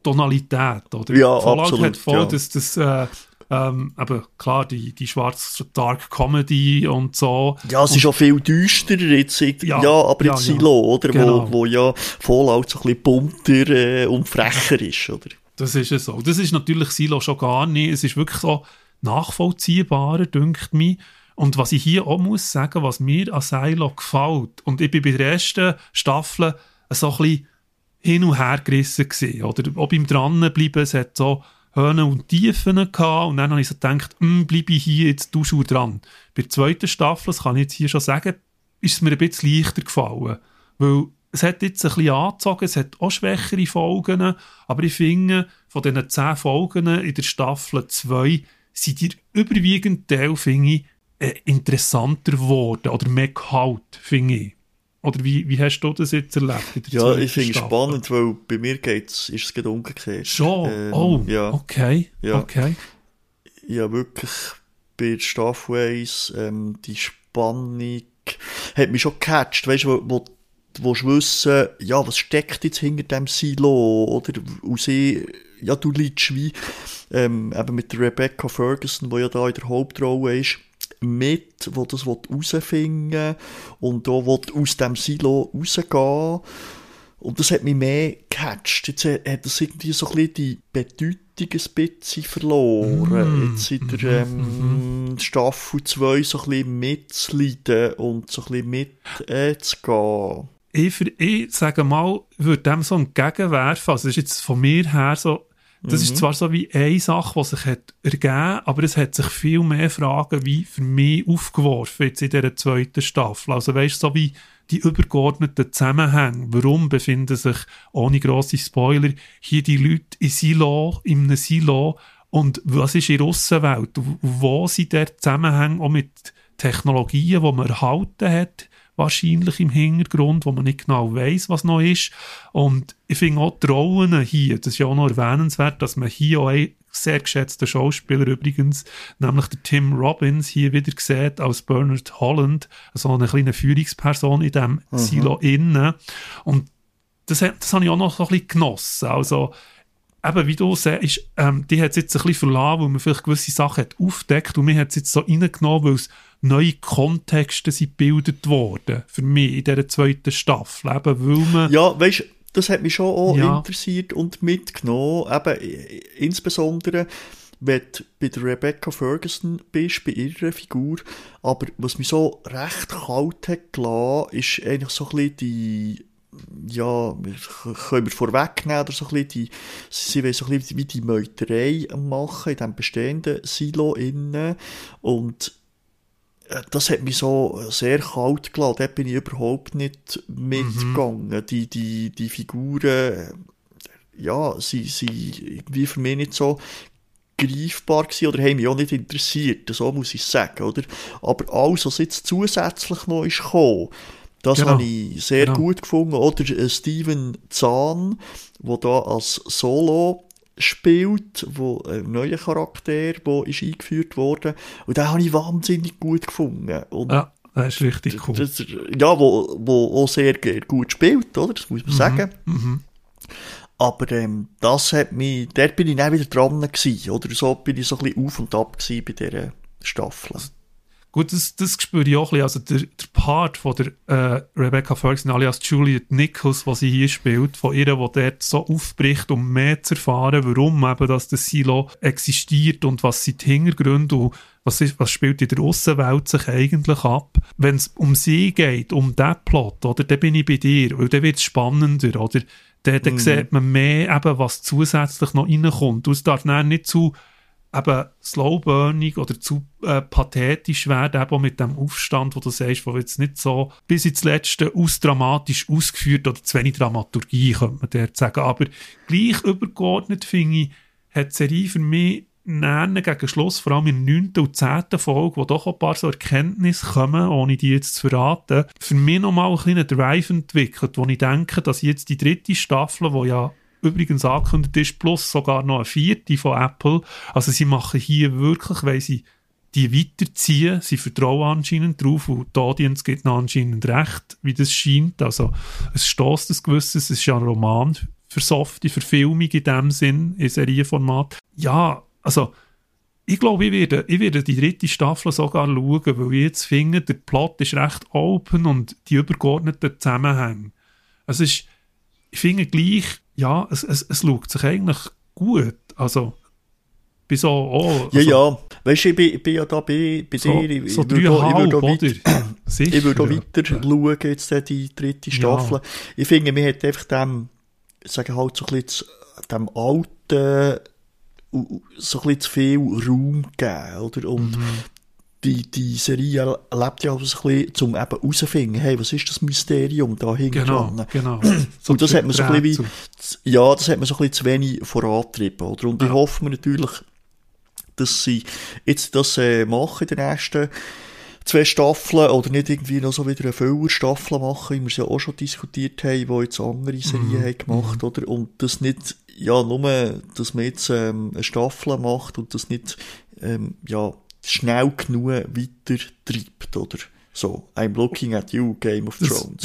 Tonalität, oder? Ja, Fallout absolut, hat voll ja. das, das äh, ähm, aber klar, die, die schwarze Dark Comedy und so. Ja, es ist auch viel düsterer jetzt, ja, Ja, aber ja, jetzt ja. Silo, oder? Genau. Wo, wo ja Fallout so ein bisschen bunter äh, und frecher ist, oder? Das ist es so. Das ist natürlich Silo schon gar nicht. Es ist wirklich so nachvollziehbarer, dünkt mich. Und was ich hier auch muss sagen, was mir an Silo gefällt, und ich bin bei der ersten Staffel so ein bisschen hin und her gerissen gewesen, oder auch beim Dranbleiben, es hat so Höhen und Tiefen gehabt, und dann habe ich so gedacht, hm, bleibe ich hier jetzt du schon dran. Bei der zweiten Staffel, das kann ich jetzt hier schon sagen, ist es mir ein bisschen leichter gefallen, weil es hat jetzt ein bisschen angezogen, es hat auch schwächere Folgen, aber ich finde, von diesen zehn Folgen in der Staffel zwei sind die überwiegend Teil, finde ich, äh, interessanter geworden, oder mehr Gehalt, finde ich. Oder wie, wie hast du das jetzt erlebt? In der Ja, zweiten ich finde es Staffel? spannend, weil bei mir geht's, ist es gerade umgekehrt. Schon? Ähm, Oh, ja. okay. Ja. okay. Ja, wirklich bei der Staffel eins, ähm, die Spannung hat mich schon gecatcht, weißt du, wo, wo du willst wissen, ja, was steckt jetzt hinter dem Silo, oder? Und sie, ja, du liegst wie, ähm, eben mit der Rebecca Ferguson, die ja da in der Hauptrolle ist, mit, wo das herausfinden will und da will aus dem Silo rausgehen. Und das hat mich mehr gecatcht. Jetzt hat das irgendwie so ein bisschen die Bedeutung ein bisschen verloren. Mm. Jetzt in der Mhm, ähm, Staffel zwei so ein bisschen mitzuleiden und so ein bisschen mitzugehen. Ich, für, ich sage mal, würde dem so entgegenwerfen, also das ist jetzt von mir her so, das Mhm. ist zwar so wie eine Sache, die sich hat ergeben, aber es hat sich viel mehr Fragen wie für mich aufgeworfen jetzt in dieser zweiten Staffel. Also weißt du, so wie die übergeordneten Zusammenhänge. Warum befinden sich, ohne grosse Spoiler, hier die Leute in Silo, in einem Silo, und was ist in der Aussenwelt? Wo sind der Zusammenhänge auch mit Technologien, die man erhalten hat, wahrscheinlich im Hintergrund, wo man nicht genau weiss, was noch ist. Und ich finde auch die Rollen hier, das ist ja auch noch erwähnenswert, dass man hier auch einen sehr geschätzten Schauspieler übrigens, nämlich der Tim Robbins, hier wieder sieht als Bernard Holland, also eine kleine Führungsperson in diesem Mhm. Silo innen. Und das, hat- das habe ich auch noch so ein bisschen genossen. Also, eben, wie du sagst, ähm, die hat es jetzt ein bisschen verlassen, weil man vielleicht gewisse Sachen hat aufgedeckt, und mir hat es jetzt so reingenommen, weil es neue Kontexte sind gebildet worden, für mich in dieser zweiten Staffel, eben, weil man... Ja, weißt, das hat mich schon auch Ja. interessiert und mitgenommen. Eben, i- insbesondere, wenn du bei der Rebecca Ferguson bist, bei ihrer Figur. Aber was mich so recht kalt hat gelassen, ist eigentlich so ein bisschen die, ja, können wir vorwegnehmen, oder so ein bisschen die, sie wollen so ein bisschen wie die Meuterei machen in diesem bestehenden Silo innen. Und das hat mich so sehr kalt gelassen. Dort bin ich überhaupt nicht mitgegangen. Mhm. Die, die, die Figuren, ja, sie, sie irgendwie für mich nicht so greifbar gewesen oder haben mich auch nicht interessiert. So muss ich sagen, oder? Aber alles, was jetzt zusätzlich noch ist gekommen, das Genau. habe ich sehr Genau. gut gefunden. Oder äh, Steven Zahn, der da als Solo spielt, wo ein neuer Charakter, der ist eingeführt worden, und den habe ich wahnsinnig gut gefunden. Und Ja, das ist richtig cool. das, ja, wo, wo auch sehr gut spielt, oder? Das muss man Mhm. sagen. Mhm. Aber ähm, das hat mich, dort bin ich dann wieder dran gewesen, oder? So bin ich so ein bisschen auf und ab gewesen bei dieser Staffel. Gut, das, das spüre ich auch ein bisschen. Also der, der Part von der äh, Rebecca Ferguson alias Juliette Nichols, was sie hier spielt, von ihr, die dort so aufbricht, um mehr zu erfahren, warum eben dass das Silo existiert und was sind die Hintergründe und was, ist, was spielt in der Aussenwelt sich eigentlich ab. Wenn es um sie geht, um diesen Plot, oder, dann bin ich bei dir, weil dann wird es spannender, oder? Dann, dann Mhm. sieht man mehr, eben, was zusätzlich noch reinkommt. Und es darf dann nicht zu eben slow-burning oder zu äh, pathetisch werden, eben mit dem Aufstand, wo du sagst, wo jetzt nicht so bis ins Letzte ausdramatisch ausgeführt oder zu wenig Dramaturgie, könnte man dort sagen. Aber gleich übergeordnet, finde ich, hat die Serie für mich näher gegen Schluss, vor allem in der neunten und zehnten Folge, wo doch ein paar so Erkenntnisse kommen, ohne die jetzt zu verraten, für mich nochmal einen kleinen Drive entwickelt, wo ich denke, dass jetzt die dritte Staffel, die ja übrigens angekündigt ist, plus sogar noch eine vierte von Apple. Also sie machen hier wirklich, weil sie die weiterziehen, sie vertrauen anscheinend drauf und die Audience gibt ihnen anscheinend recht, wie das scheint. Also es stößt ein gewisses, es ist ja ein Roman, für softe Verfilmung in dem Sinn, in Serienformat. Ja, also ich glaube, ich werde, ich werde die dritte Staffel sogar schauen, weil ich jetzt finde, der Plot ist recht open und die übergeordneten Zusammenhänge. Es ist, ich finde gleich, ja, es, es, es schaut sich eigentlich gut. Also, bei so, oh, also, ja, ja. Weißt du, ich bin, ich bin ja da bei, bei so, dir. Ich, so ich würde auch, dreieinhalb, ich oder? Sicher, ich würde auch weiter ja. schauen, jetzt die dritte Staffel. Ja. Ich finde, mir hat einfach dem, ich sage halt so ein bisschen, dem alten, so ein bisschen zu viel Raum gegeben, oder? Und mhm. die, die Serie lebt ja auch so ein bisschen, um eben herauszufinden, hey, was ist das Mysterium da hinten dran? Genau, genau. So und das hat man so ein bisschen wie, ja, das hat man so ein bisschen zu wenig vorangetrieben, oder? Und ja. ich hoffe mir natürlich, dass sie jetzt das äh, machen in den nächsten zwei Staffeln oder nicht irgendwie noch so wieder eine Füllerstaffel machen, wie wir es ja auch schon diskutiert haben, die jetzt andere Serien mm. haben gemacht, oder? Und das nicht, ja, nur, dass man jetzt ähm, eine Staffel macht und das nicht, ähm, ja, schnell genug weiter treibt, oder? So, I'm looking at you, Game of Thrones.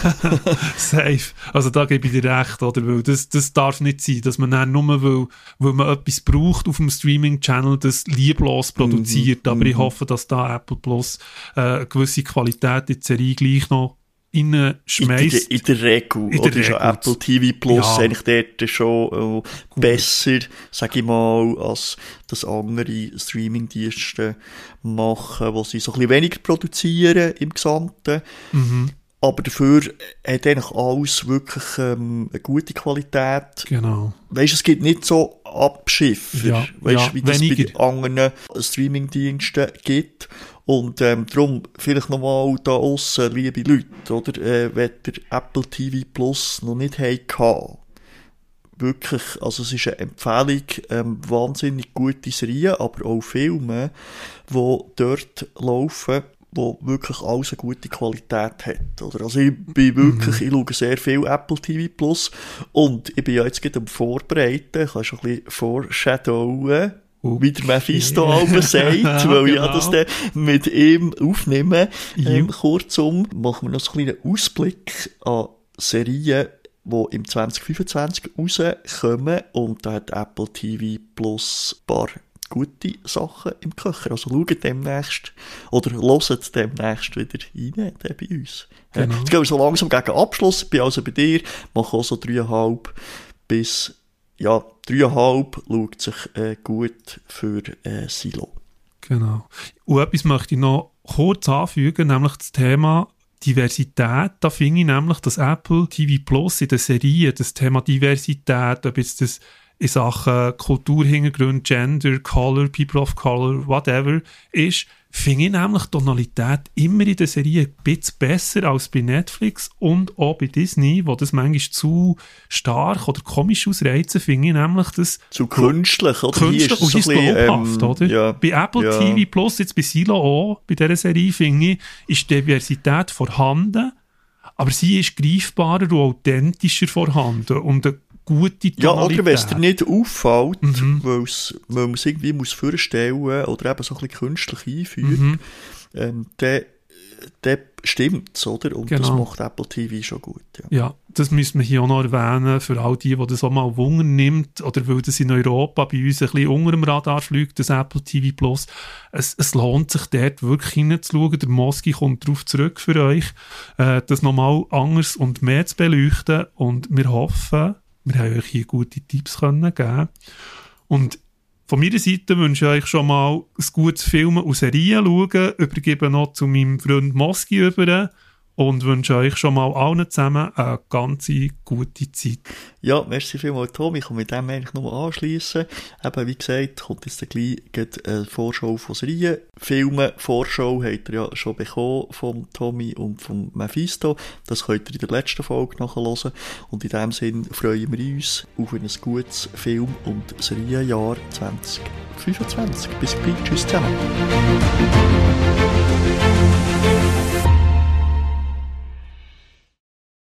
Safe. Also da gebe ich dir recht, oder? Weil das, das darf nicht sein, dass man dann nur, weil, weil man etwas braucht auf dem Streaming-Channel, das lieblos produziert. Mm-hmm. Aber mm-hmm. ich hoffe, dass da Apple Plus äh, eine gewisse Qualität in die Serie gleich noch reinschmeißt. In, in der Regel. In der oder Regel. Ist ja Apple T V Plus ja. eigentlich dort schon äh, besser, sage ich mal, als das andere Streaming-Dienste machen, wo sie so ein bisschen weniger produzieren im Gesamten. Mhm. Aber dafür hat eigentlich alles wirklich ähm, eine gute Qualität. Genau. Weisst, es gibt nicht so Abschiffer, ja, weißt, ja, wie das weniger. bei den anderen Streaming-Diensten gibt. Und ähm, darum, vielleicht nochmal da aussen, liebe Leute, oder, äh, wenn der Apple T V Plus noch nicht hatte, wirklich, also es ist eine Empfehlung, ähm, wahnsinnig gute Serien, aber auch Filme, die dort laufen, wo wirklich alles eine gute Qualität hat, oder? Also ich bin wirklich, mhm. ich schaue sehr viel Apple T V Plus und ich bin ja jetzt gerade am Vorbereiten, ich kann schon ein bisschen foreshadowen, wie der Mephisto okay. sagt, weil ich ja das dann mit ihm aufnehme. Ähm, kurzum, machen wir noch so einen kleinen Ausblick an Serien, die im zwanzig fünfundzwanzig rauskommen. Und da hat Apple T V Plus ein paar gute Sachen im Köcher. Also schaut demnächst, oder hört demnächst wieder rein bei uns. Genau. Jetzt gehen wir so langsam gegen Abschluss. Ich bin also bei dir, mache auch so dreieinhalb bis ja, dreieinhalb schaut sich äh, gut für äh, Silo. Genau. Und etwas möchte ich noch kurz anfügen, nämlich das Thema Diversität. Da finde ich nämlich, dass Apple T V Plus in der Serie das Thema Diversität, ob jetzt das in Sachen Kulturhintergrund, Gender, Color, People of Color, whatever ist, finde ich nämlich die Tonalität immer in der Serie ein bisschen besser als bei Netflix und auch bei Disney, wo das manchmal zu stark oder komisch ausreizen, finde ich nämlich das... Zu künstlich, oder? Künstlich und ist glaubhaft, ähm, oder? Ja, bei Apple ja. T V Plus, jetzt bei Silo auch, bei dieser Serie, finde ich, ist die Diversität vorhanden, aber sie ist greifbarer und authentischer vorhanden und eine gute Tonalität. Ja, oder wenn es dir nicht auffällt, mhm. weil man es irgendwie muss vorstellen oder eben so ein bisschen künstlich einführt, mhm. ähm, dann, dann stimmt es, oder? Und genau. das macht Apple T V schon gut. Ja, ja, das müssen wir hier auch noch erwähnen, für all die, die das auch mal Wunder nimmt, oder weil das in Europa bei uns ein bisschen unter dem Radar fliegt, das Apple T V Plus. Es, es lohnt sich dort wirklich hineinzuschauen. Der Moski kommt darauf zurück für euch, äh, das nochmal anders und mehr zu beleuchten. Und wir hoffen, wir haben euch hier gute Tipps können geben. Und von meiner Seite wünsche ich euch schon mal ein gutes Filmen und Serien schauen. Übergebe noch zu meinem Freund Moski über und wünsche euch schon mal allen zusammen eine ganz gute Zeit. Ja, merci vielmals, Tom. Ich kann mit dem eigentlich nur anschliessen. Eben, wie gesagt, kommt jetzt gleich eine Vorschau von Serien. Filme, Vorschau habt ihr ja schon bekommen vom Tommy und vom Mephisto. Das könnt ihr in der letzten Folge nachhören. Und in diesem Sinn freuen wir uns auf ein gutes Film- und Serienjahr zwanzig fünfundzwanzig. Bis gleich. Tschüss zusammen.